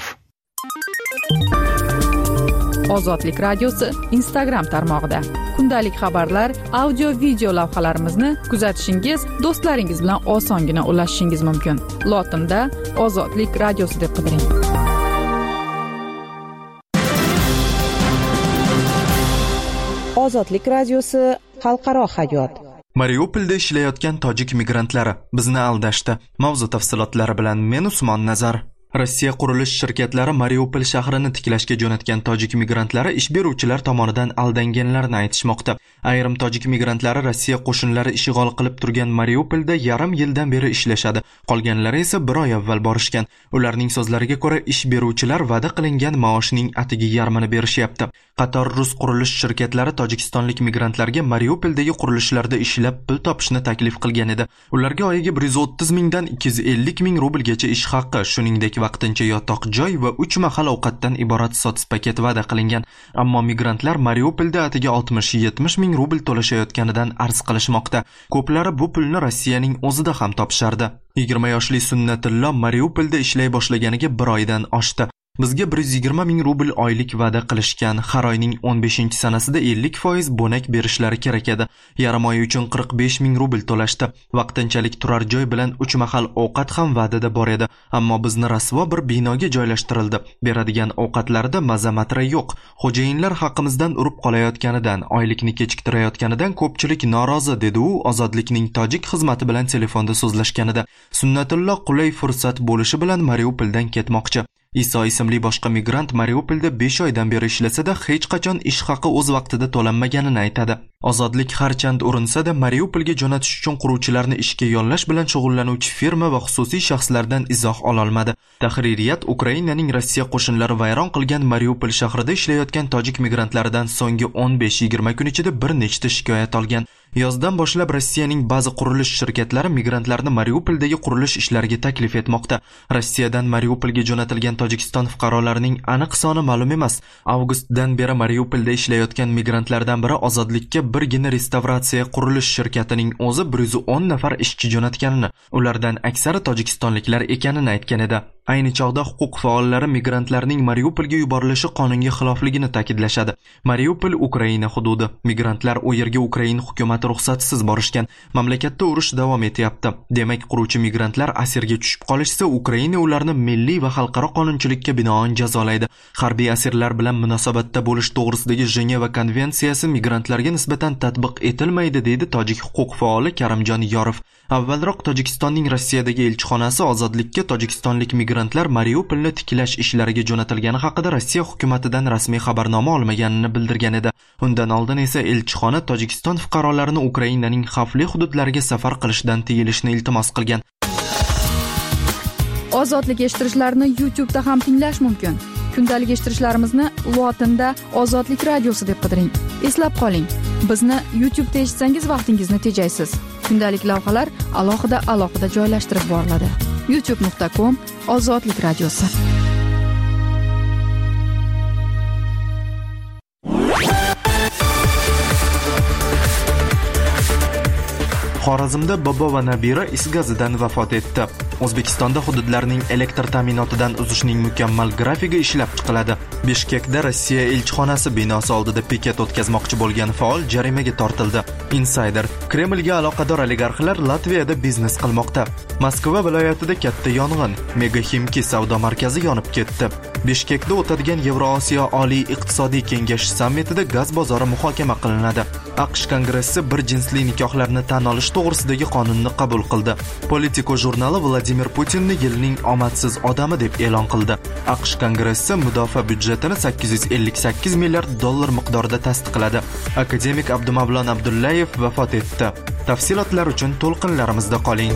Ozodlik radiosi Instagram tarmog'ida kundalik xabarlar, audio video lavhalarimizni kuzatishingiz, do'stlaringiz bilan osongina ulashishingiz mumkin. Lotinda Ozodlik radiosi deb qidiring. Ozodlik radiosi xalqaro hayot. Mariupolda ishlayotgan tojik migrantlari bizni aldashdi. Mavzu tafsilotlari bilan men Usmon Nazar. Rossiya qurilish shirkatlari Mariupol shahrini tiklashga jo'natgan tojik migrantlari ish beruvchilar tomonidan aldanganlarini aytishmoqda. Ayrim tojik migrantlari Rossiya qo'shinlari ishg'ol qilib turgan Mariupolda yarim yildan beri ishlashadi. Qolganlari esa bir oy avval borishgan. Ularning so'zlariga ko'ra, ish beruvchilar va'da qilingan maoshning atigi yarmini berishyapti. Qator rus qurilish shirkatlari tojikistonlik migrantlarga Mariupoldagi qurilishlarda ishlab pul topishni taklif qilgan edi. Ularga oyiga 130 mingdan 250 ming rublgacha ish haqqi, shuningdek vaqtincha yotoq joy va 3 mahal ovqatdan iborat sotsiz paket va'da qilingan. Ammo migrantlar Mariupolda atiga 60-70 ming rubl to'lashayotganidan arz qilishmoqda. Ko'plari bu pulni Rossiyaning o'zida ham topishardi. 20 yoshli Sunnatillo Mariupolda ishlay boshlaganiga 1 oydan oshdi. Bizga 120 ming rubl oylik va'da qilishgan. Har oyning 15-sanasida 50% bo'nak berishlari kerak edi. Yarim oy uchun 45 ming rubl to'lashdi. Vaqtinchalik turar joy bilan 3 mahal ovqat ham va'dada bor edi. Ammo bizni rasvo bir binoga joylashtirildi. Beradigan ovqatlarda maza-matra yo'q. Xo'jayinlar haqqimizdan urib qolayotganidan, oylikni kechiktirayotganidan ko'pchilik norozi, dedi u Ozodlikning tojik xizmati bilan telefonda so'zlashganida. Sunnatulloh qulay fursat bo'lishi bilan Mariupoldan ketmoqchi. Iso ismli boshqa migrant Mariupolda 5 oydan beri ishlasada hech qachon ish haqi o'z vaqtida to'lanmaganini aytadi. Ozodlik harchand urinsa-da Mariupolga jo'natish uchun quruvchilarni ishga yollash bilan shug'ullanuvchi firma va xususiy shaxslardan izoh ola olmadi. Tahririyat Ukrainaning Rossiya qo'shinlari vayron qilgan Mariupol shahrida ishlayotgan tojik migrantlaridan so'nggi 15-20 kun ichida bir nechta shikoyat olgan. Yozdan boshlab Rossiyaning ba'zi qurilish shirkatlari migrantlarni Mariupoldagi qurilish ishlariga taklif etmoqda. Rossiyadan Mariupolga jo'natilgan Tojikiston fuqarolarining aniq soni ma'lum emas. Avgustdan beri Mariupolda ishlayotgan migrantlardan biri Ozodlikka birgina restavratsiya qurilish shirkatining o'zi 110 nafar ishchi jo'natganini, ulardan aksari tojikistonliklar ekanini aytgan edi. Ayni chog'da huquq faollari migrantlarning Mariupolga yuborilishi qonunga xilofligini ta'kidlashadi. Mariupol Ukraina hududi. Migrantlar u yerga Ukraina hukumati ruxsatsiz borishgan. Mamlakatda urush davom etyapti. Demak, quruvchi migrantlar asirga tushib qolishsa, Ukraina ularni milliy va xalqaro qonunchilikka binoan jazolaydi. Harbiy asirlar bilan munosabatda bo'lish to'g'risidagi Jeneva konvensiyasi migrantlarga nisbatan tatbiq etilmaydi, deydi tojik huquq faoli Karimjon Yorov. Avvalroq Tojikistonning Rossiyadagi elchixonasi Ozodlikka tojikistonlik migrantlar Mariupolni tiklash ishlariga jo'natilgani haqida Rossiya hukumatidan rasmiy xabarnoma olmaganini bildirgan edi. Undan oldin esa elchixona Tojikiston fuqarolarini Ukrainaning xavfli hududlariga safar qilishdan tiyilishni iltimos qilgan. Ozodlik eshittirishlarini YouTube'da ham tinglash mumkin. Kundalik eshittirishlarimizni lotinda Ozodlik radiosi deb qidiring. Eslab qoling, bizni YouTube'da eshitsangiz vaqtingizni tejaysiz. Kundalik lavhalar alohida joylashtirib boriladi. youtube.com/Ozodlik radiosi. Xorazmda bobo va nabira is gazidan vafot etdi. O'zbekistonda hududlarning elektr ta'minotidan uzishning mukammal grafigi ishlab chiqiladi. Bishkekda Rossiya elchixonasi binosi oldida piket o'tkazmoqchi bo'lgan faol jarimaga tortildi. Insider: Kremlga aloqador oligarxlar Latviyada biznes qilmoqda. Moskva viloyatida katta yong'in, Mega Ximki savdo markazi yonib ketdi. Bishkekda o'tadigan Yevrosiyo Oliy iqtisodiy kengashi sammitida gaz bozori muhokama qilinadi. AQSh Kongressi bir jinsli nikohlarni tan olish to'g'risidagi qonunni qabul qildi. Politico jurnali Vladimir Putinni yilning omadsiz odami deb e'lon qildi. AQSh Kongressi mudofaa byudjetini 858 milliard dollar miqdorida tasdiqladi. Akademik Abdumavlon Abdullayev vafot etdi. Tafsilotlar uchun to'lqinlarimizda qoling.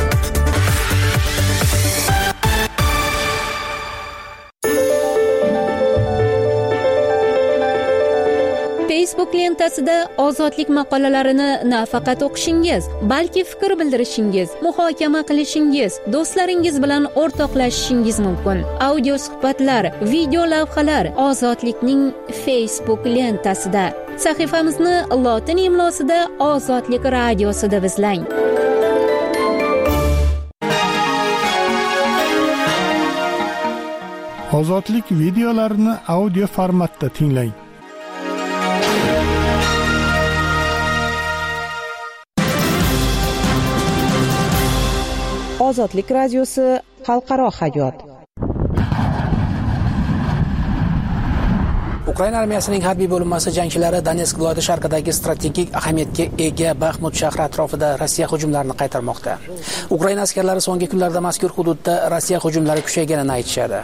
Facebook lentasida ozodlik maqolalarini nafaqat o'qishingiz, balki fikr bildirishingiz, muhokama qilishingiz, do'stlaringiz bilan o'rtoqlashishingiz mumkin. Audio suhbatlar, video lavhalar Ozodlikning Facebook lentasida. Sahifamizni lotin imlosida Ozodlik radiosi deb izlang. Ozodlik videolarini audio formatda tinglang. Ozodlik radiosi xalqaro hayot. Ukraina armiyasining harbiy bo'linmasi jangchilari Donetsk viloyati sharqidagi strategik ahamiyatga ega Baxmut shahri atrofida Rossiya hujumlarini qaytarmoqda. Ukraina askarlari so'nggi kunlarda mazkur hududda Rossiya hujumlari kuchayganini aytishadi.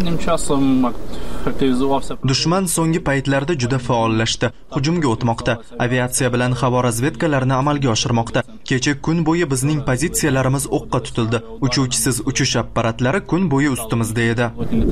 Dushman so'nggi paytlarda juda faollashdi, hujumga o'tmoqda, aviatsiya bilan havo razvedkalarini amalga oshirmoqda. Kecha kun bo'yi bizning pozitsiyalarimiz o'qqa tutildi. Uchuvchisiz uchish apparatlari kun bo'yi ustimizda edi.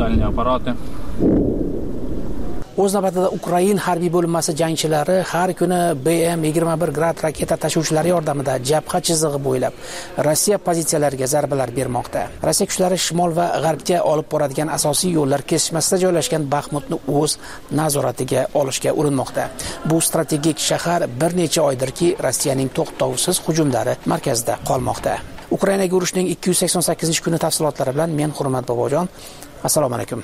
O'z navbatida Ukraina harbiy bo'linmasi jangchilari har kuni BM-21 Grad raketa tashuvchilari yordamida jabha chizig'i bo'ylab Rossiya pozitsiyalariga zarbalar bermoqda. Rossiya kuchlari shimol va g'arbga olib boradigan asosiy yo'llar kesishmasida joylashgan Baxmutni o'z nazoratiga olishga urinmoqda. Bu strategik shahar bir necha oydirki Rossiyaning to'xtovsiz hujumlari markazida qolmoqda. Ukrainaga urushning 288-kuni tafsilotlari bilan men Hurmat Bobojon. Assalomu alaykum.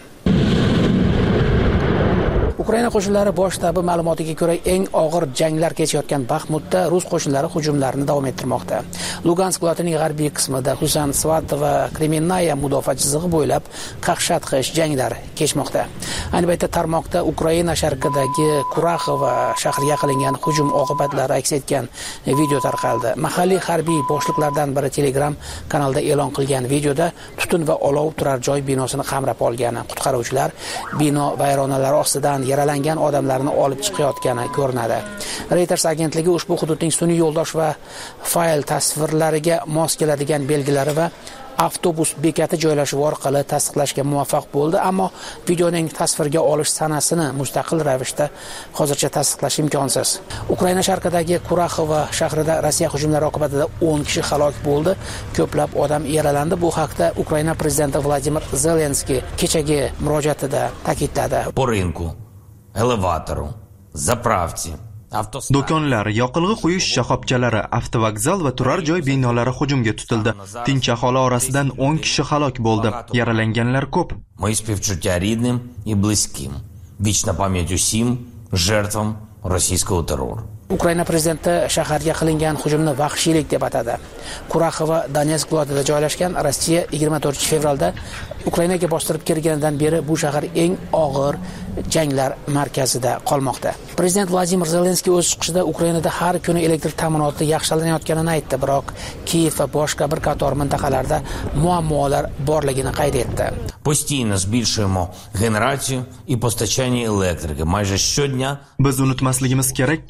Ukraina qo'shinlari bosh shtabi ma'lumotiga ko'ra, eng og'ir janglar kechayotgan Baxmutda rus qo'shinlari hujumlarini davom ettirmoqda. Lugansk viloyatining g'arbiy qismida Xusan, Svat va Kremenaya mudofaa chizig'i bo'ylab qaqshatqish janglar kechmoqda. Ayni paytda tarmoqda Ukraina sharqidagi Kuraxova shahriga qilingan hujum oqibatlari aks etgan video tarqaldi. Mahalliy harbiy boshliqlardan biri Telegram kanalida e'lon qilgan videoda tutun va olov turar joy binosini qamrab olgani, qutqaruvchilar bino vayronalari ostidan yaralangan odamlarni olib chiqayotgani ko'rinadi. Reuters agentligi ushbu hududning sun'iy yo'ldosh va fayl tasvirlariga mos keladigan belgilari va avtobus bekati joylashuvi orqali tasdiqlashga muvaffaq bo'ldi, ammo videoning tasvirga olish sanasini mustaqil ravishda hozircha tasdiqlash imkonsiz. Ukraina sharqidagi Kuraxova shahrida Rossiya hujumlari oqibatida 10 kishi halok bo'ldi, ko'plab odam yaralandi. Bu haqda Ukraina prezidenti Vladimir Zelenskiy kechagi murojaatida ta'kidladi. Porinku, elevatoru, zapravti, Do'konlar, yoqilg'i quyish shoxobchalari, avtovokzal va turar joy binolari hujumga tutildi. Tinch aholi orasidan 10 kishi halok bo'ldi. Yaralanganlar ko'p. Мои співчуття рідним і близьким. Вічна пам'ять усім жертвам російського терору. Ukraina prezidenti shaharga qilingan hujumni vahshiylik deb atadi. Kuraxova Donetsk viloyatida joylashgan Rossiya 24-fevralda Ukrainaga bostirib kirganidan beri bu shahar eng og'ir janglar markazida qolmoqda. Prezident Vladimir Zelenskiy o'z chiqishida Ukrainada har kuni elektr ta'minoti yaxshilanayotganini aytdi, biroq Kiyev va boshqa bir qator mintaqalarda muammolar borligini qayd etdi. Постійно збільшуємо генерацію і постачання електрики майже щодня. Biz unutmasligimiz kerakki,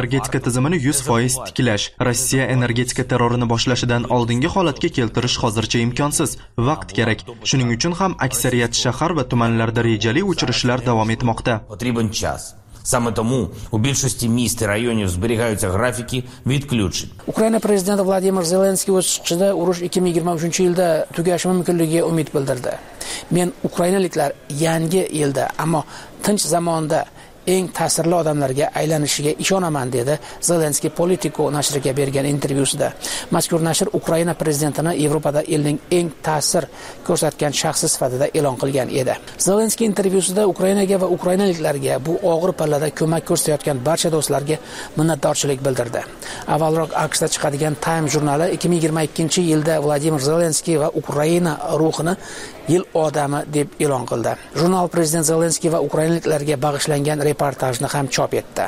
energetika tizimini 100% tiklash, Rossiya energetika terrorini boshlashidan oldingi holatga keltirish hozircha imkonsiz. Vaqt kerak. Shuning uchun ham aksariyat shahar va tumanlarda rejali o'chirishlar davom etmoqda. Саме тому у більшості міст і районів зберігаються графіки відключень. Ukraina prezidenti Vladimir Zelenskiy o'z chiqishida urush 2023-yilda tugashi mumkinligiga umid bildirdi. Men ukrainaliklar yangi yilda, ammo tinch zamonda eng ta'sirli odamlarga aylanishiga ishonaman dedi Zelenskiy Politico nashriga bergan intervyusida. Mazkur nashr Ukraina prezidentini Yevropada elning eng ta'sir ko'rsatgan shaxsi sifatida e'lon qilgan edi. Zelenskiy intervyusida Ukrainaga va ukrainaliklarga bu og'ir pallada ko'mak ko'rsatayotgan barcha do'stlarga minnatdorchilik bildirdi. Avvalroq AQShda chiqadigan Time jurnali 2022-yilda Vladimir Zelenskiy va Ukraina ruhini yil odami deb e'lon qildi. Jurnal prezident Zelenskiy va ukrainaliklarga bag'ishlangan reportajni ham chop etdi.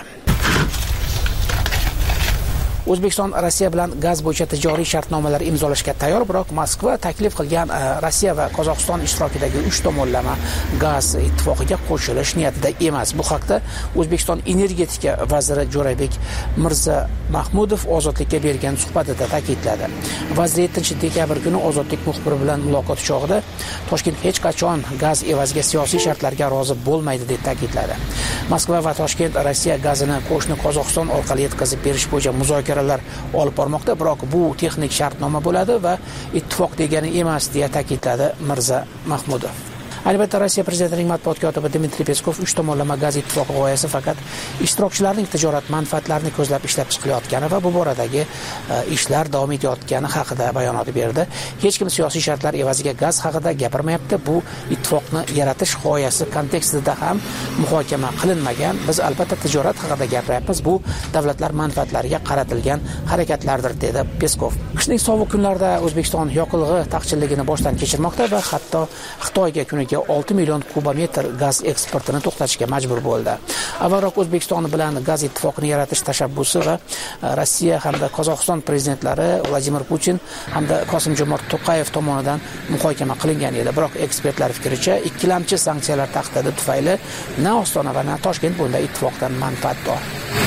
O'zbekiston Rossiya bilan gaz bo'yicha tijoriy shartnomalar imzolashga tayyor, biroq Moskva taklif qilgan Rossiya va Qozog'iston ishtirokidagi 3 tomonlama gaz ittifoqiga qo'shilish niyatida emas. Bu haqda O'zbekiston energetika vaziri Jo'rabek Mirzamahmudov Ozodlikka bergan suhbatida ta'kidladi. Vazir 7-dekabr kuni Ozodlik muxbiri bilan muloqot chog'ida Toshkent hech qachon gaz evaziga siyosiy shartlarga rozi bo'lmaydi deb ta'kidladi. Moskva va Toshkent Rossiya gazini qo'shni Qozog'iston orqali yetkazib berish bo'yicha muzokaralar olib bormoqda, biroq bu texnik shartnoma bo'ladi va ittifoq degani emas, deya ta'kidladi Mirzamahmudov. Albatta, Rossiya prezidentining matbuot kotibi Dmitriy Peskov 3 tomonlama gaz ittifoqi g'oyasi faqat ishtirokchilarning tijorat manfaatlarini ko'zlab ishlab chiqilayotgani va bu boradagi ishlar davom etayotgani haqida bayonot berdi. Hech kim siyosiy shartlar evaziga gaz haqida gapirmayapti. Bu ittifoqni yaratish g'oyasi kontekstida ham muhokama qilinmagan. Biz albatta tijorat haqida gapiryapmiz. Bu davlatlar manfaatlariga qaratilgan harakatlardir, dedi Peskov. Qishning sovuq kunlarida O'zbekiston yoqilg'i taqchilligini boshdan kechirmoqda va hatto Xitoyga kuniga 6 million kubometr gaz eksportini to'xtatishga majbur bo'ldi. Avvalroq O'zbekiston bilan gaz ittifoqini yaratish tashabbusi va Rossiya hamda Qozog'iston prezidentlari Vladimir Putin hamda Qosim-Jomart To'qayev tomonidan muhokama qilingan edi. Biroq ekspertlar fikricha, ikkilamchi sanksiyalar tahdidi tufayli na Ostona va na Toshkent bunday ittifoqdan manfaatdor.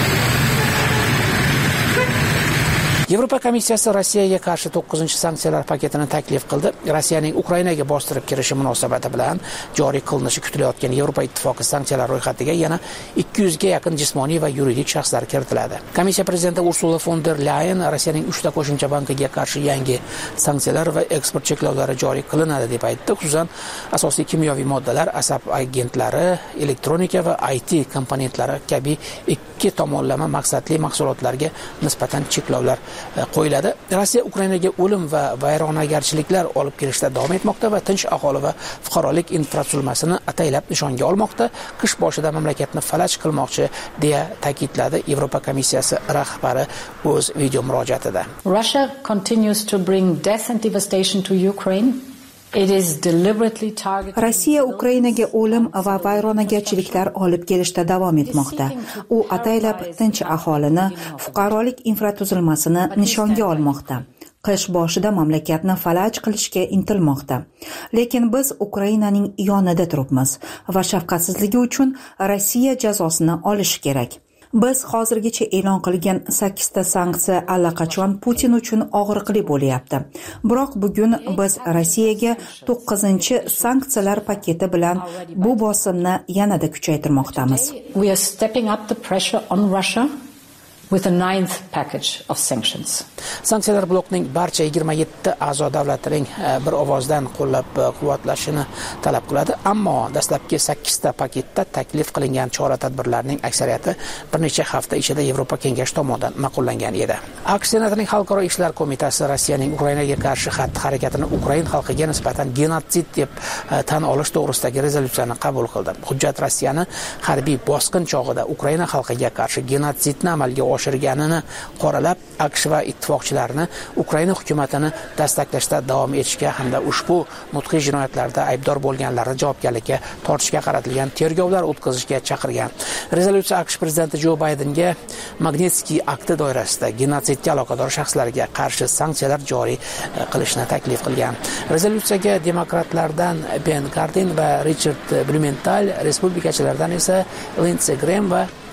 Yevropa komissiyasi Rossiyaga qarshi 9-sanksiyalar paketini taklif qildi. Rossiyaning Ukrainaga bostirib kirishi munosabati bilan joriy qilinishi kutilayotgan Yevropa ittifoqi sanksiyalar ro'yxatiga yana 200 ga yaqin jismoniy va yuridik shaxslar kiritiladi. Komissiya prezidenti Ursula von der Leyen Rossiyaning 3 ta qo'shimcha bankiga qarshi yangi sanksiyalar va eksport cheklovlari joriy qilinadi deb aytdi. Xususan, asosiy kimyoviy moddalar, asab agentlari, elektronika va IT komponentlari kabi 2 tomonlama maqsadli mahsulotlarga nisbatan cheklovlar qo'yiladi. Rossiya Ukrainaga o'lim va vayronagarchiliklar olib kelishda davom etmoqda va tinch aholi va fuqarolik infratuzilmasini ataylab nishonga olmoqda. Qish boshida mamlakatni falaj qilmoqchi, deya ta'kidladi Yevropa komissiyasi rahbari o'z video murojaatida. Russia continues to bring death and devastation to Ukraine. Rossiya Ukrainaga o'lim va vayronagarchiliklar olib kelishda davom etmoqda. U ataylab tinch aholini, fuqarolik infratuzilmasini nishonga olmoqda. Qish boshida mamlakatni falaj qilishga intilmoqda. Lekin biz Ukrainaning yonida turibmiz va shafqatsizligi uchun Rossiya jazosini olishi kerak. Biz hozirgacha e'lon qilgan 8 ta sanksiya allaqachon Putin uchun og'riqli bo'lyapti. Biroq bugun biz Rossiyaga 9-sanksiyalar paketi bilan bu bosimni yanada kuchaytirmoqdamiz. We are stepping up the pressure on Russia with a 9th package of sanctions. Sanksiyalar blokining barcha 27 a'zo davlatlarining bir ovozdan qo'llab-quvvatlashini talab qiladi, ammo dastlabki 8 ta paketda taklif qilingan chora-tadbirlarning aksariyati bir necha hafta ichida Yevropa kengashi tomonidan ma'qullangan edi. AQSh Senatining Xalqaro ishlar qo'mitasi Rossiyaning Ukrainaga qarshi xatti-harakatini Ukrain xalqiga nisbatan genotsid deb tan olish to'g'risidagi rezolyutsiyani qabul qildi. Hujjat Rossiyani harbiy bosqin chog'ida Ukraina xalqiga qarshi genotsidni amalga oshirganini qoralab, AQSh va ittifoqchilarni Ukraina hukumatini dastaklashda davom etishga hamda ushbu mudhish jinoyatlarda aybdor bo'lganlarni javobgarlikka tortishga qaratilgan tergovlar o'tkazishga chaqirgan. Rezolyutsiya AQSh prezidenti Jo Baydenga Magnitskiy akti doirasida genotsidga aloqador shaxslarga qarshi sanksiyalar joriy qilishni taklif qilgan. Rezolyutsiyaga demokratlardan Ben Cardin va Richard Blumenthal, respublikachilardan esa Lindsey Graham va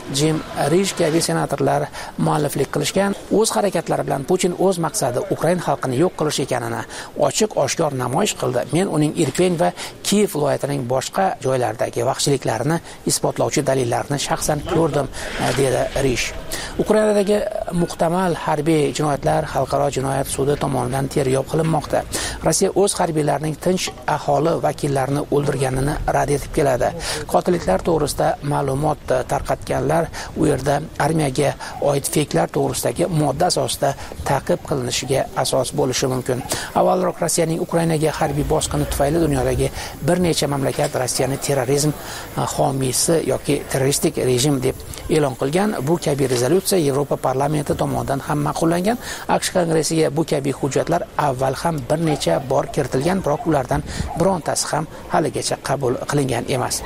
Jim Risch kabi senatorlar mualliflik qilishgan. O'z harakatlari bilan Putin o'z maqsadi Ukraina xalqini yo'q qilish ekanini ochiq-oshkor namoyish qildi. Men uning Irpin va Kiyev viloyatining boshqa joylaridagi vahshiyliklarini isbotlovchi dalillarni shaxsan ko'rdim, dedi Risch. Ukrainadagi muhtamal harbiy jinoyatlar xalqaro jinoyat sudi tomonidan tergov qilinmoqda. Rossiya o'z harbiylarining tinch aholi vakillarini o'ldirganini rad etib keladi. Qotilliklar to'g'risida ma'lumot tarqatganlar u yerda armiyaga oid feyklar to'g'risidagi modda asosida ta'qib qilinishiga asos bo'lishi mumkin. Avvalroq Rossiyaning Ukrainaga harbiy bosqini tufayli dunyodagi bir necha mamlakat Rossiyani terrorizm homiysi yoki terroristik rejim deb e'lon qilgan. Bu kabi rezolyutsiya Yevropa parlamenti tomonidan ham ma'qullangan. AQSh kongressiga bu kabi hujjatlar avval ham bir necha bor kiritilgan, biroq ulardan birontasi ham haligacha qabul qilingan emas.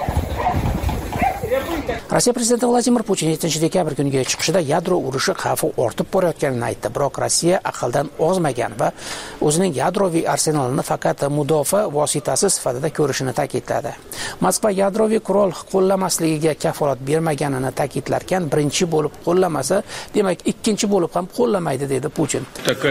Rossiya prezidenti Vladimir Putin 7-dekabr kuniga chiqishida yadro urushi xavfi ortib borayotganini aytdi. Biroq Rossiya aqldan ozmagan va o'zining yadroviy arsenalini faqat mudofaa vositasi sifatida ko'rishini ta'kidladi. Moskva yadroviy qurol qo'llamasligiga kafolat bermaganini ta'kidlarkan, birinchi bo'lib qo'llamasa, demak ikkinchi bo'lib ham qo'llamaydi, dedi Putin.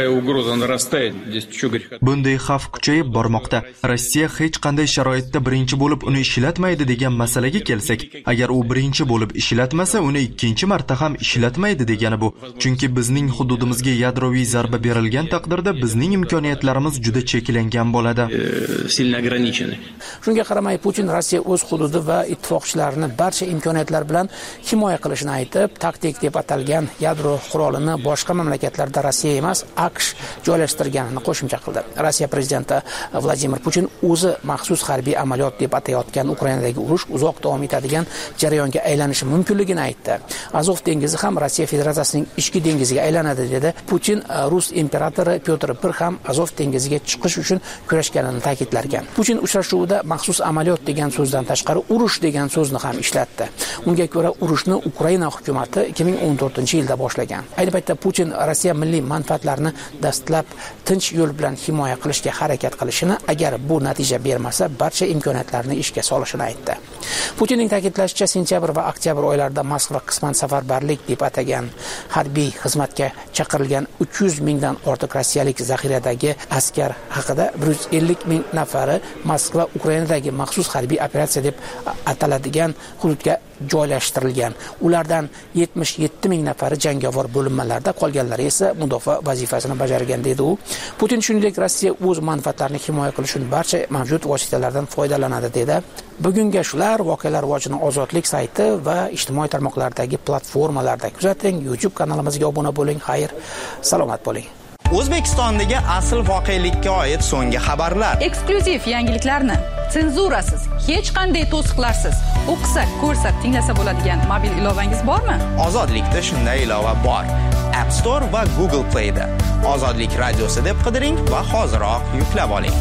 Bunday xavf kuchayib bormoqda. Rossiya hech qanday sharoitda birinchi bo'lib uni ishlatmaydi degan masalaga kelsak, agar u birinchi bo'lib ishlatmasa, uni ikkinchi marta ham ishlatmaydi degani bu. Chunki bizning hududimizga yadroviy zarba berilgan taqdirda bizning imkoniyatlarimiz juda cheklangan bo'ladi. Shunga qaramay Putin Rossiya o'z hududi va ittifoqchilarini barcha imkoniyatlar bilan himoya qilishini aytib, taktik deb atalgan yadro qurolini boshqa mamlakatlarda Rossiya emas, AQSh joylashtirganini qo'shimcha qildi. Rossiya prezidenti Vladimir Putin o'zi maxsus harbiy amaliyot deb atayotgan Ukrainadagi urush uzoq davom etadigan jarayonga aylanishi mumkinligini aytdi. Azov dengizi ham Rossiya Federatsiyasining ichki dengiziga aylanadi, dedi. Putin Rus imperatori Pyotr I ham Azov dengiziga chiqish uchun kurashganini ta'kidlarkan. Putin uchrashuvida maxsus amaliyot degan so'zdan tashqari urush degan so'zni ham ishlatdi. Unga ko'ra urushni Ukraina hukumatı 2014-yilda boshlagan. Ayni paytda Putin Rossiya milliy manfaatlarini dastlab tinch yo'l bilan himoya qilishga harakat qilishini, agar bu natija bermasa, barcha imkoniyatlarni ishga solishini aytdi. Putinning ta'kidlashicha, sentyabr va oktyabr oylarida Moskva qisman safarbarlik deb atagan harbiy xizmatga chaqirilgan 300 mingdan ortiq rossiyalik zaxiradagi askar haqida 150 ming nafari Moskva Ukrainadagi maxsus harbiy operatsiya deb ataladigan hududga joylashtirilgan. Ulardan 77 ming nafari jangovar bo'linmalarda, qolganlari esa mudofaa vazifasini bajargan, dedi u. Putin shuningdek Rossiya o'z manfaatlarini himoya qilish uchun barcha mavjud vositalardan foydalanadi, dedi. Bugunga shular. Voqealar rivojini Ozodlik sayti va ijtimoiy tarmoqlardagi platformalarda kuzating. YouTube kanalimizga obuna bo'ling. Xayr, salomat bo'ling. O'zbekistondagi asl voqelikka oid so'nggi xabarlar, eksklyuziv yangiliklarni senzurasiz, hech qanday to'siqlarsiz o'qisa, ko'rsa, tinglasa bo'ladigan mobil ilovangiz bormi? Ozodlikda shunday ilova bor. App Store va Google Play da Ozodlik radiosi deb qidiring va hoziroq yuklab oling.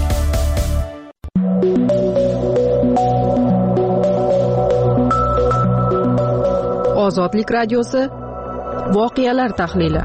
Ozodlik radiosi voqealar tahlili.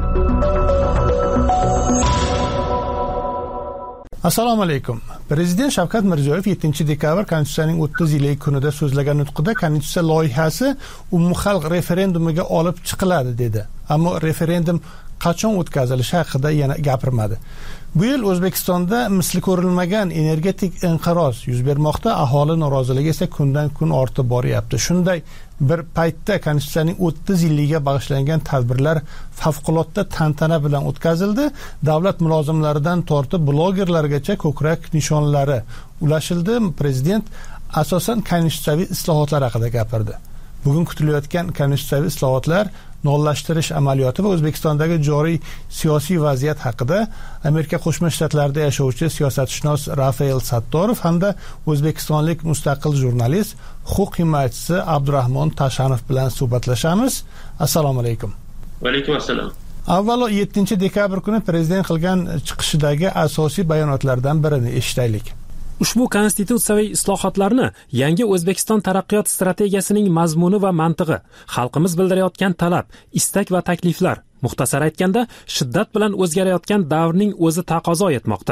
Assalomu alaykum. Prezident Shavkat Mirziyoyev 7-dekabr Konstitutsiyaning 30 yillik kunida so'zlagan nutqida Konstitutsiya loyihasi umumxalq referendumiga olib chiqiladi, dedi. Ammo referendum qachon o'tkazilishi haqida yana gapirmadi. Bu yil O'zbekistonda misli ko'rilmagan energetik inqiroz yuz bermoqda, aholi noroziligi esa kundan kun ortib boryapti. Shunday bir paytda Konstitutsiyaning 30 yilligiga bag'ishlangan tadbirlar favqulodda tantana bilan o'tkazildi. Davlat mulozimlaridan tortib blogerlargacha ko'krak nishonlari ulashildi. Prezident asosan konstitutsiyaviy islohotlar haqida gapirdi. Bugun kutilayotgan konstitutsiyaviy islohotlar, nollashtirish amaliyoti va O'zbekistondagi joriy siyosiy vaziyat haqida Amerika Qo'shma Shtatlarida yashovchi siyosatshunos Rafael Sattorov hamda o'zbekistonlik mustaqil jurnalist, huquq himoyachisi Abdurahmon Tashanov bilan suhbatlashamiz. Assalomu alaykum. Va alaykum assalom. Avvalo 7-dekabr kuni prezident qilgan chiqishidagi asosiy bayonotlardan birini eshitaylik. Ushbu konstitutsiyaviy islohotlarni yangi O'zbekiston taraqqiyot strategiyasining mazmuni va mantig'i, xalqimiz bildirayotgan talab, istak va takliflar, muxtasar aytganda, shiddat bilan o'zgarayotgan davrning o'zi taqozo etmoqda.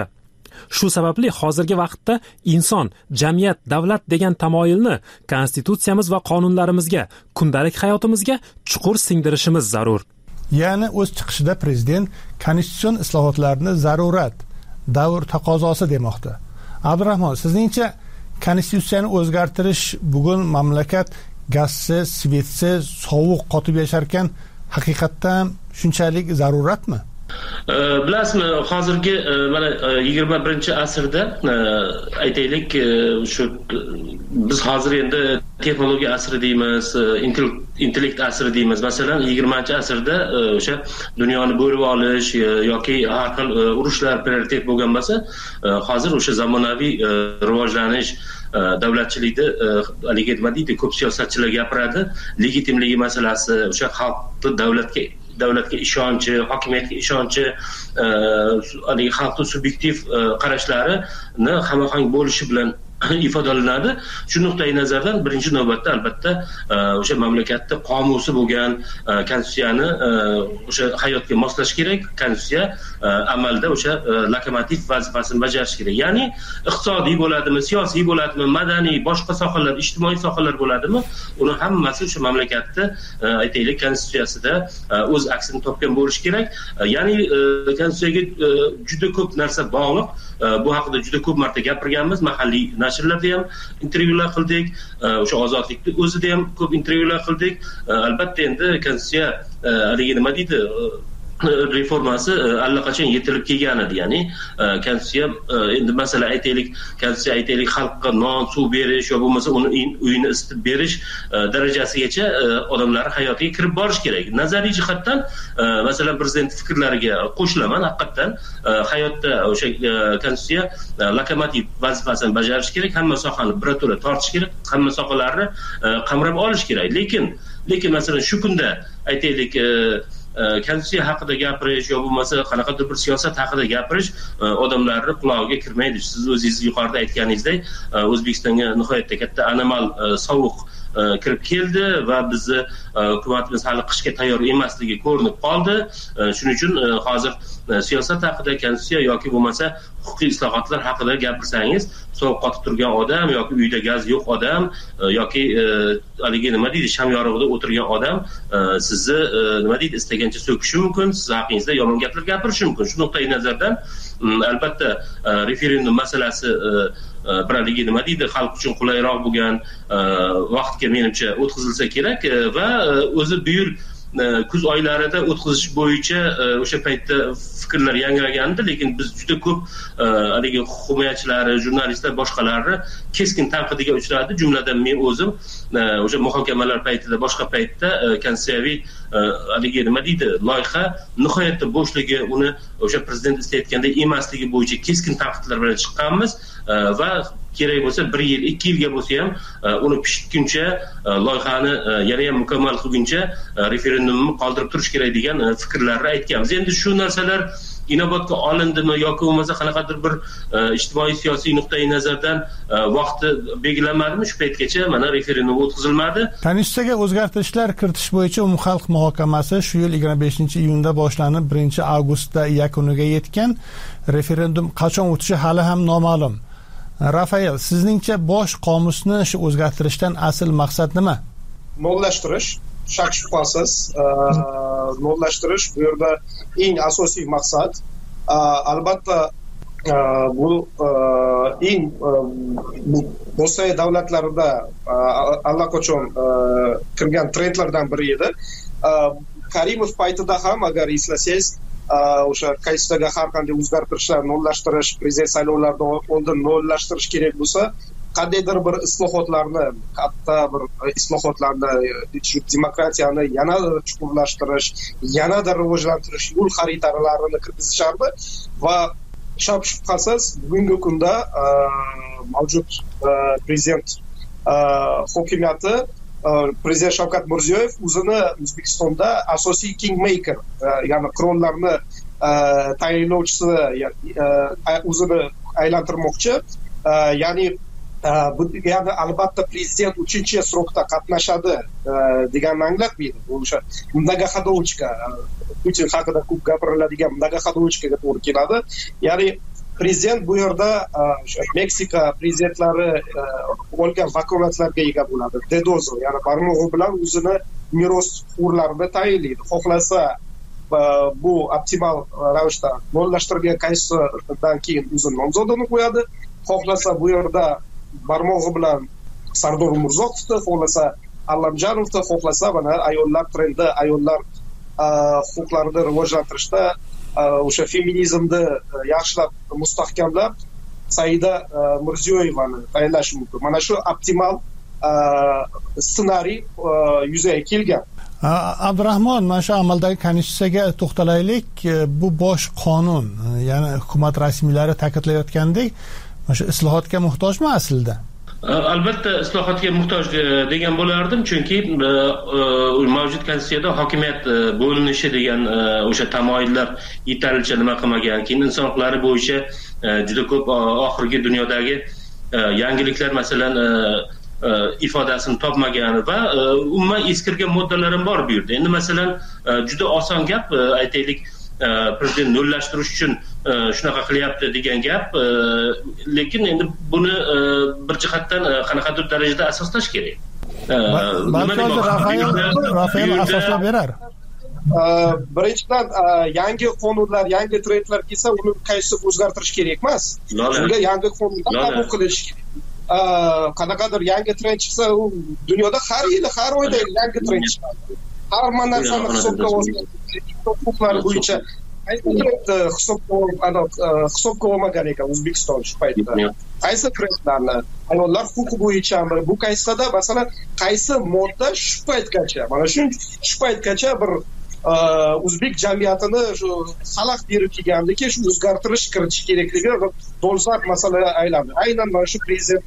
Shu sababli hozirgi vaqtda inson, jamiyat, davlat degan tamoyilni konstitutsiyamiz va qonunlarimizga, kundalik hayotimizga chuqur singdirishimiz zarur. Ya'ni o'z chiqishida prezident konstitutsion islohotlarni zarurat, davr taqozosi demoqda. Abdurahmon, sizningcha konstitutsiyani o'zgartirish bugun mamlakat gazsiz, svetsiz, sovuq qotib yasharkan haqiqatdan shunchalik zaruratmi? Bilasizmi, hozirgi mana 21-asrda aytaylik, shu biz hozir endi texnologiya asri deymiz, intellekt asri deymiz. Masalan, 20-asrda o'sha dunyoni bo'lib olish yoki har xil urushlar prioritet bo'lgan bo'lsa, hozir o'sha zamonaviy rivojlanish, davlatchilikda haligi nima deydi, ko'p siyosatchilar gapiradi, legitimligi masalasi, o'sha xalqni davlatga ishonchi, hokimiyatga ishonchi, haligi xalqning subyektiv qarashlarini hamohang bo'lishi bilan ifodalanadi. Shu nuqtai nazardan birinchi navbatda albatta o'sha mamlakatda qomusi bo'lgan konstitutsiyani o'sha hayotga moslash kerak. Konstitutsiya amalda o'sha lokomotiv vazifasini bajarishi kerak. Ya'ni iqtisodiy bo'ladimi, siyosiy bo'ladimi, madaniy, boshqa sohalar, ijtimoiy sohalar bo'ladimi, uni hammasi o'sha mamlakatda aytaylik konstitutsiyasida o'z aksini topgan bo'lishi kerak. Ya'ni konstitutsiyaga juda ko'p narsa bog'liq. Bu haqida juda ko'p marta gapirganmiz. Mahalliy nashrlarda ham intervyular qildik, o'sha ozodlikni o'zida ham ko'p intervyular qildik. Albatta endi konstitutsiya haligi nima deydi, reformasi allaqachon yetilib kelgan edi. Ya'ni konstitutsiya endi masalan aytaylik xalqqa non, suv berish yo bo'lmasa uni uyini isitib berish darajasigacha odamlar hayotiga kirib borish kerak. Nazariy jihatdan masalan prezident fikrlariga qo'shilaman. Haqiqatan hayotda o'sha konstitutsiya lokomotiv vazifasini bajarish kerak, hamma sohani birato'la tortish kerak, hamma sohalarni qamrab olish kerak. Lekin masalan shu kunda aytaylik konstitutsiya haqida gapirish yo bo'lmasa qanaqadir bir siyosat haqida gapirish odamlarning qulog'iga kirmaydi. Siz o'zingiz yuqorida aytganingizdek, O'zbekistonga nihoyatda katta anomal sovuq kirib keldi va bizni hukumatimiz hali qishga tayyor emasligi ko'rinib qoldi. Shuning uchun hozir siyosat haqida, konstitutsiya yoki bo'lmasa huquqiy islohotlar haqida gapirsangiz, sovuq qotib turgan odam yoki uyda gaz yo'q odam yoki haligi nima deydi, sham yorug'ida o'tirgan odam sizni nima deydi, istagancha so'kishi mumkin, siz haqingizda yomon gaplar gapirishi mumkin. Shu nuqtai nazardan albatta referendum masalasi bir haligi nima deydi, xalq uchun qulayroq bo'lgan vaqtga menimcha o'tkazilsa kerak va o'zi bu yil kuz oylarida o'tkazish bo'yicha o'sha paytda fikrlar yangragandi, lekin biz juda ko'p haligi huquq himoyachilari, jurnalistlar boshqalarni keskin tanqidiga uchradi. Jumladan men o'zim o'sha muhokamalar paytida, boshqa paytda konstitutsiyaviy haligi nima deydi, loyiha nihoyatda bo'shligi, uni o'sha prezident istayotgandek emasligi bo'yicha keskin tanqidlar bilan chiqqanmiz va kerak bo'lsa 1 yil, 2 yilga bo'lsa ham uni pishitguncha, loyihani yana ham mukammal qilguncha referendumni qoldirib turish kerak degan fikrlarni aytganmiz. Endi shu narsalar inobatga olindimi yoki bo'lmasa qanaqadir bir ijtimoiy siyosiy nuqtai nazardan vaqti belgilanmadimi, shu paytgacha mana referendum o'tkazilmadi. Konstitutsiyaga o'zgartirishlar kiritish bo'yicha umumxalq muhokamasi shu yil 25-iyunda boshlanib 1-avgustda yakuniga yetgan. Referendum qachon o'tishi hali ham noma'lum. Rafael, sizningcha bosh qomusni shu o'zgartirishdan asl maqsad nima? Nollashtirish, shak shubhasiz nollashtirish bu yerda eng asosiy maqsad. Albatta bu eng Rossiya davlatlarida allaqachon kirgan trendlardan biri edi. Karimov paytida ham agar eslasangiz, o'sha konstitutsiyaga har qanday o'zgartirishlar, nollashtirish, prezident saylovlaridan oldin nollashtirish kerak bo'lsa, qandaydir bir islohotlarni, katta bir islohotlarni, demokratiyani yanada chuqurlashtirish, yanada rivojlantirish yo'l xaritalarini kiritishardi va shak shubhasiz bugungi kunda mavjud prezident hokimiyati, prezident Shavkat Mirziyoyev o'zini O'zbekistonda asosiy kingmaker, ya'ni qirollarni tayinlovchisi o'zini aylantirmoqchi. Ya'ni albatta prezident 3-srokda qatnashadi deganni anglatmaydi. Bu o'sha mnogoходовочка, Putin haqida ko'p gapiriladigan mnogoходовочкаga to'g'ri keladi. Ya'ni prezident bu yerda Meksika prezidentlari olgan vakolatlarga ega bo'ladi. Dedozo, ya'ni barmog'i bilan o'zini merosxo'rlarini tayinlaydi. Xohlasa bu optimal ravishda mo'llashtirilgan konstitutsiyadan keyin o'zini nomzodini qo'yadi. Xohlasa bu yerda barmog'i bilan Sardor Umurzoqovni, xohlasa Allamjonovni, xohlasa mana ayollar trendi, ayollar huquqlarini rivojlantirishda o'sha feminizmni yaxshilab mustahkamlab Saida Mirziyoyevani tayinlashi mumkin. Mana shu optimal ssenariy yuzaga kelgan. Abdurahmon, mana shu amaldagi konstitutsiyaga to'xtalaylik. Bu bosh qonun, ya'ni hukumat rasmiylari ta'kidlayotgandek, mana shu islohotga muhtojmi aslida? Albatta islohotga muhtoj degan bo'lardim, chunki mavjud konstitutsiyada hokimiyat bo'linishi degan o'sha tamoyillar yetarlicha nima qilmagan. Keyin inson huquqlari bo'yicha juda ko'p oxirgi dunyodagi yangiliklar masalan ifodasini topmagan va umuman eskirgan moddalar ham bor bu yerda. Endi masalan juda oson gap aytaylik, prezident nollashtirish uchun shunaqa qilyapti degan gap, lekin endi buni bir jihatdan qanaqadir darajada asoslash kerak. Rafael asoslab berar. Birinchidan yangi qonunlar, yangi trendlar kelsa, uni qaysi o'zgartirish kerak emas. Unga yangi qonunlar qabul qilish kerak. Qanaqadir yangi trend chiqsa, u dunyoda har yili, har oyda yangi trend chiqadi. Har narsani hisobga olgan huquqlar bo'yicha hisobga olmagan ekan O'zbekiston shu paytda. Qaysi trendlarni ayollar huquqi bo'yicha bu qaysida masalan qaysi modda shu paytgacha, mana shu paytgacha bir o'zbek jamiyatini shu xalaq berib kelgandiki, shu o'zgartirish kiritish kerakligi dolzarb masala aylandi. Aynan mana shu prezident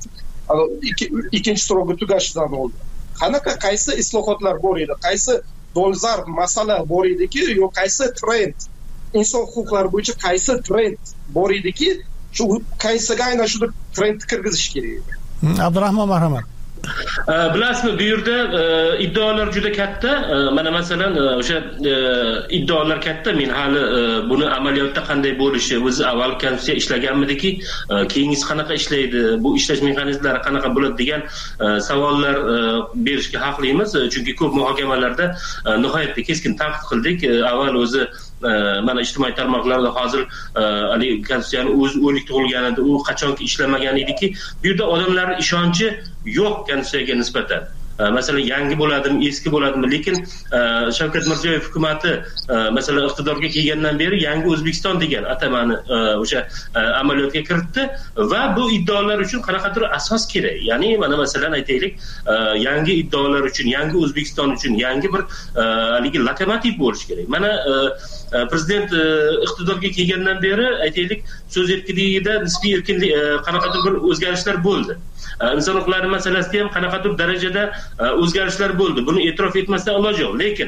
ikkinchi srogi tugashidan oldi. Qanaqa qaysi islohotlar bor edi, qaysi dolzarb masala bor ediki, yo qaysi trend, inson huquqlari bo'yicha qaysi trend bor ediki, shu qaysiga aynan shu trend kirgizish kerak edi. Abdurahmon, marhamat. Bilasizmi, bu yerda iddaolar juda katta. Mana masalan o'sha iddaolar katta. Men hali buni amaliyotda qanday bo'lishi, o'zi avval konstitutsiya ishlaganmidiki, keyingisi qanaqa ishlaydi, bu ishlash mexanizmlari qanaqa bo'ladi degan savollar berishga haqlimiz. Chunki ko'p muhokamalarda nihoyatda keskin tanqid qildik. Avval o'zi mana ijtimoiy tarmoqlarda hozir haligi konstitutsiyani o'zi o'lik tug'ilgan edi, u qachonki ishlamagan ediki, bu yerda odamlarning ishonchi yo'q konstitutsiyaga nisbatan. Masalan yangi bo'ladimi, eski bo'ladimi, lekin Shavkat Mirziyoyev hukumatı masalan iqtidorga kelgandan beri yangi O'zbekiston degan atamani o'sha amaliyotga kiritdi va bu iddaolar uchun qanaqadir asos kerak. Ya'ni mana masalan aytaylik, yangi iddaolar uchun, yangi O'zbekiston uchun yangi bir haligi lokomotiv bo'lish kerak. Mana prezident iqtidorga kelgandan beri aytaylik, so'z erkinligida nisbiy erkinlik qanaqadir bir o'zgarishlar bo'ldi. Inson huquqlari masalasida ham qanaqadir darajada o'zgarishlar bo'ldi. Buni e'tirof etmasdan iloj yo'q. Lekin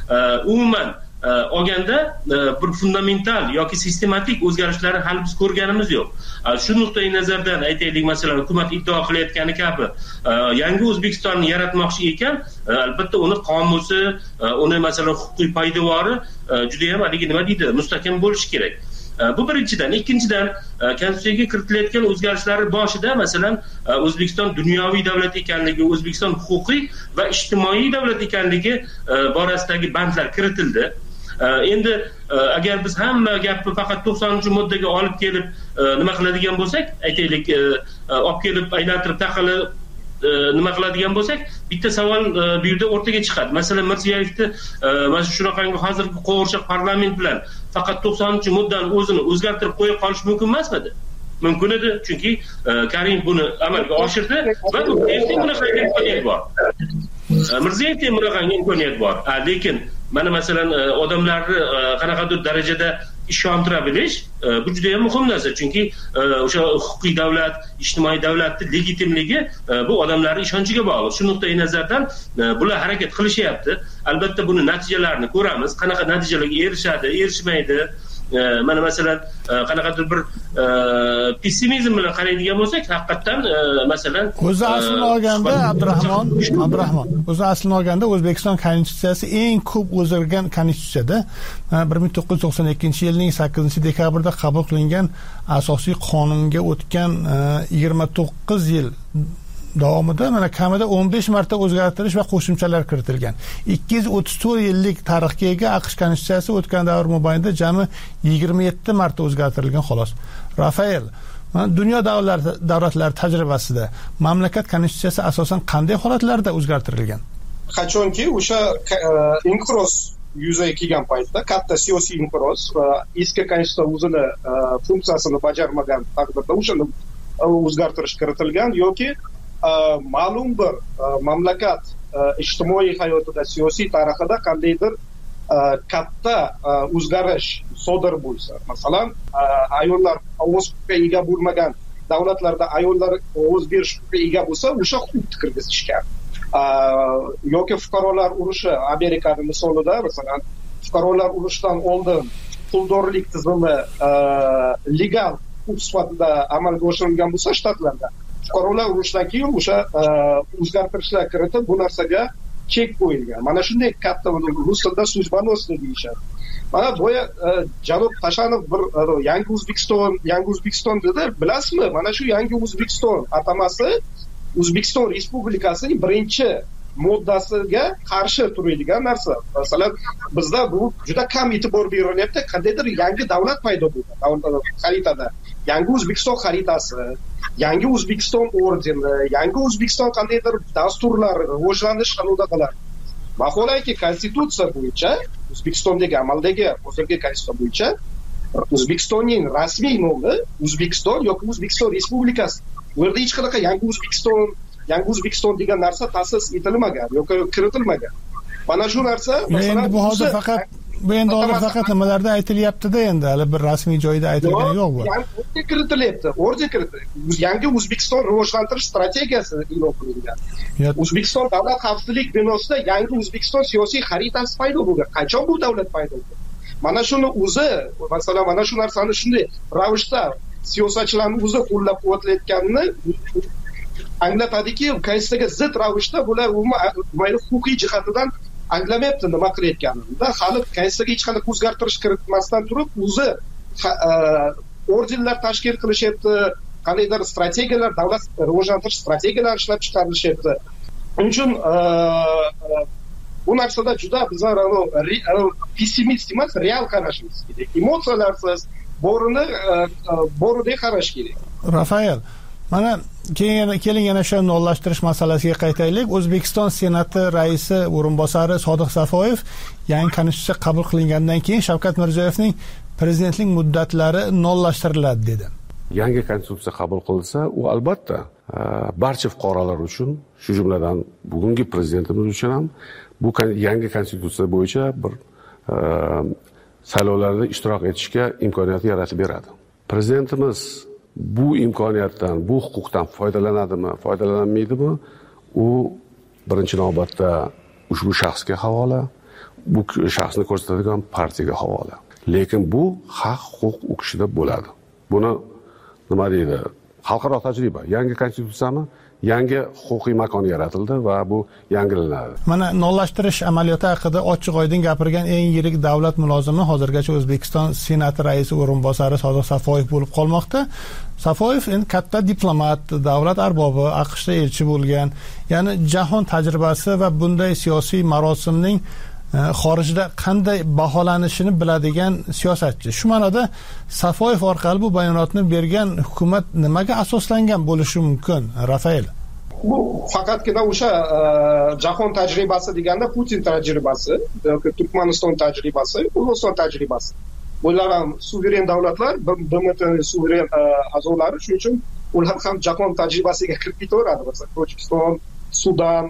umuman olganda bir fundamental yoki sistematik o'zgarishlarni hali biz ko'rganimiz yo'q. Shu nuqtai nazardan aytaylik, masalan hukumat iddao qilayotgani kabi yangi O'zbekistonni yaratmoqchi ekan, albatta uni qomusi, uni masalan huquqiy poydevori juda ham haligi nima deydi, mustahkam bo'lishi kerak. Bu birinchidan. Ikkinchidan, konstitutsiyaga kiritilayotgan o'zgarishlar boshida masalan O'zbekiston dunyoviy davlat ekanligi, O'zbekiston huquqiy va ijtimoiy davlat ekanligi borasidagi bandlar kiritildi. Endi agar biz hamma gapni faqat 90-moddaga olib kelib nima qiladigan bo'lsak, aytaylik, olib kelib aylantirib taqilib nima qiladigan bo'lsak, bitta savol bu yerda o'rtaga chiqadi. Masalan, Mirziyoyevni mana shunaqangi hozirgi qo'g'irchoq parlament bilan faqat 90-moddani o'zini o'zgartirib qo'yib qolish mumkin emasmidi? Mumkin edi, chunki Karim buni amalga oshirdi va Mirziyevning bunaqangi imkoniyati bor. Mirziyevning bunaqangi imkoniyati bor. Lekin mana masalan odamlarni qanaqadir darajada ishontira bilish bu juda ham muhim narsa, chunki o'sha huquqiy davlat, ijtimoiy davlatning legitimligi bu odamlarning ishonchiga bog'liq. Shu nuqtai nazardan bular harakat qilishyapti. Albatta buni natijalarini ko'ramiz, qanaqa natijalarga erishadi, erishmaydi. mana masalan qanaqadir bir pessimizm bilan qaraydigan bo'lsak, haqiqatdan masalan o'zi aslini olganda Abdurahmon o'zi aslini olganda O'zbekiston konstitutsiyasi eng ko'p o'zgargan konstitutsiyada 1992-yilning 8-dekabrida qabul qilingan asosiy qonunga o'tgan 29 yil davomida mana kamida 15 marta o'zgartirish va qo'shimchalar kiritilgan. 234 yillik tarixga ega AQSh konstitutsiyasi o'tgan davr mobaynida jami 27 marta o'zgartirilgan xolos. Rafael, dunyo davlatlari tajribasida mamlakat konstitutsiyasi asosan qanday holatlarda o'zgartirilgan? Qachonki o'sha inqiroz yuzaga kelgan paytda, katta siyosiy inqiroz, eski konstitutsiya o'zini funksiyasini bajarmagan taqdirda o'shani o'zgartirish kiritilgan yoki ma'lum bir mamlakat ijtimoiy hayotida, siyosiy tarixida qandaydir katta o'zgarish sodir bo'lsa, masalan, ayollar ovoz huquqiga ega bo'lmagan davlatlarda ayollar ovoz berish huquqiga ega bo'lsa, o'sha huquqni kirgizishgan. Yoki fuqarolar urushi Amerikaning misolida, masalan, fuqarolar urushidan oldin puldorlik tizimi legal huquq sifatida amalga oshirilgan bo'lsa, shtatlarda fuqarolar urushidan keyin o'sha o'zgartirishlar kiritib, bu narsaga chek qo'yilgan. Mana shunday katta, rus tilida sujbanoslik deyishadi. Mana boya Janob Tashanov bir yangi O'zbekiston dedi, bilasizmi? Mana shu yangi O'zbekiston atamasi O'zbekiston Respublikasining birinchi moddasiga qarshi turadigan narsa. Masalan, bizda bu juda kam e'tibor berilyapti. Qandaydir yangi davlat paydo bo'ldi. Xaritada yangi O'zbekiston xaritasi, yangi O'zbekiston ordeni, yangi O'zbekiston qandaydir dasturlari, rivojlanish qanunlari. Vaholanki konstitutsiya bo'yicha, O'zbekistondagi amaldagi hozirgi konstitutsiya bo'yicha O'zbekistonning rasmiy nomi O'zbekiston yoki O'zbekiston Respublikasi. Bu yerda hech qanaqa yangi O'zbekiston degan narsa ta'sis etilmagan yoki kiritilmagan. Mana shu narsa masalan bu hozir faqat nimalarda aytilyapti-da, endi hali bir rasmiy joyda aytilgani yo'q bu. Yangi kiritilyapti, yangi O'zbekiston rivojlantirish strategiyasi e'lon qilingan. O'zbekiston davlat xavfsizlik binosida yangi O'zbekiston siyosiy xaritasi paydo bo'lgan. Qachon bu davlat paydo bo'ldi? Mana shuni o'zi, masalan, mana shu narsani shunday ravishda siyosatchilarning o'zi qo'llab-quvvatlayotganini anglatadiki, konstitutsiyaga zid ravishda bular umuman huquqiy jihatidan anglamayapti nima qilayotganini. Hali konstitutsiyaga hech qanday o'zgartirish kiritmasdan turib, o'zi ordenlar tashkil qilishyapti, qandaydir strategiyalar, davlat rivojlantirish strategiyalari ishlab chiqarilishyapti. Shuning uchun bu narsada juda bizlar pessimist emas, real qarashimiz kerak. Emotsiyalarsiz bo'ridek qarash kerak. Rafael, mana keling yana shu nollashtirish masalasiga qaytaylik. O'zbekiston Senati raisi o'rinbosari Sodiq Safoyev yangi konstitutsiya qabul qilingandan keyin Shavkat Mirziyoyevning prezidentlik muddatlari nollashtiriladi dedi. Yangi konstitutsiya qabul qilinsa, u albatta barcha fuqarolar uchun, shu jumladan bugungi prezidentimiz uchun ham bu yangi konstitutsiya bo'yicha bir saylovlarda ishtirok etishga imkoniyat yaratib beradi. Prezidentimiz bu imkoniyatdan, bu huquqdan foydalanadimi, foydalanmaydimi? U birinchi navbatda ushbu shaxsga havola, bu shaxsni ko'rsatadigan partiyaga havola. Lekin bu haq-huquq u kishida bo'ladi. Buni nima deydi? Xalqaro tajriba, yangi konstitutsiyani yangi huquqiy makon yaratildi va bu yangilanadi. Mana nollashtirish amaliyoti haqida ochiq-oydin gapirgan eng yirik davlat mulozimi hozirgacha O'zbekiston Senati raisi o'rinbosari Sodiq Safoyev bo'lib qolmoqda. Safoyev endi katta diplomat, davlat arbobi, AQShda elchi bo'lgan, ya'ni jahon tajribasi va bunday siyosiy marosimning xorijda qanday baholanishini biladigan siyosatchi. Shu ma'noda Safoyev orqali bu bayonotni bergan hukumat nimaga asoslangan bo'lishi mumkin, Rafael? Bu faqatgina o'sha jahon tajribasi deganda Putin tajribasi yoki Turkmaniston tajribasi, O'zbekiston tajribasi. Bular ham suveren davlatlar, BMTning suveren a'zolari, shuning uchun ular ham jahon tajribasiga kirib ketaveradi. Masalan, Tojikiston, Sudan,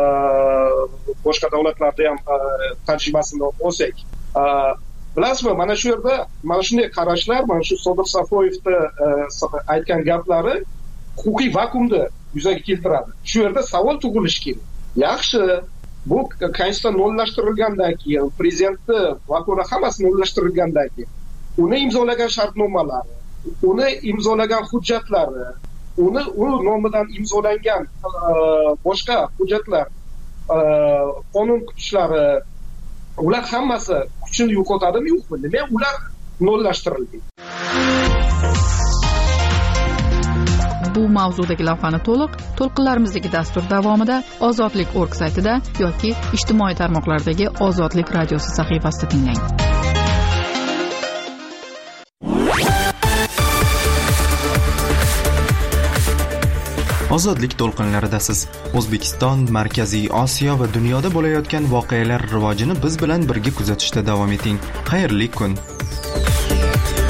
boshqa davlatlarda ham tajribasini olsak. Bilasizmi, mana shu yerda mana shunday qarashlar, mana shu Sodiq Safoyevni aytgan gaplari huquqiy vakuumni yuzaga keltiradi. Shu yerda savol tug'ilishi kerak. Yaxshi, bu konstitutsiya nollashtirilgandan keyin, prezidentni vakoli hammasi nollashtirilgandan keyin uni imzolagan shartnomalari, uni imzolagan hujjatlari, u nomidan imzolangan boshqa hujjatlar, qonun kuchlari, ular hammasi kuchini yo'qotadimi yo'qmi? Nima ular nollashtirildi? Bu mavzudagi lavhani to'lqinlarimizdagi dastur davomida ozodlik.org saytida yoki ijtimoiy tarmoqlardagi Ozodlik radiosi sahifasida tinglang. Ozodlik to'lqinlaridasiz. O'zbekiston, Markaziy Osiyo va dunyoda bo'layotgan voqealar rivojini biz bilan birga kuzatishda davom eting. Xayrli kun.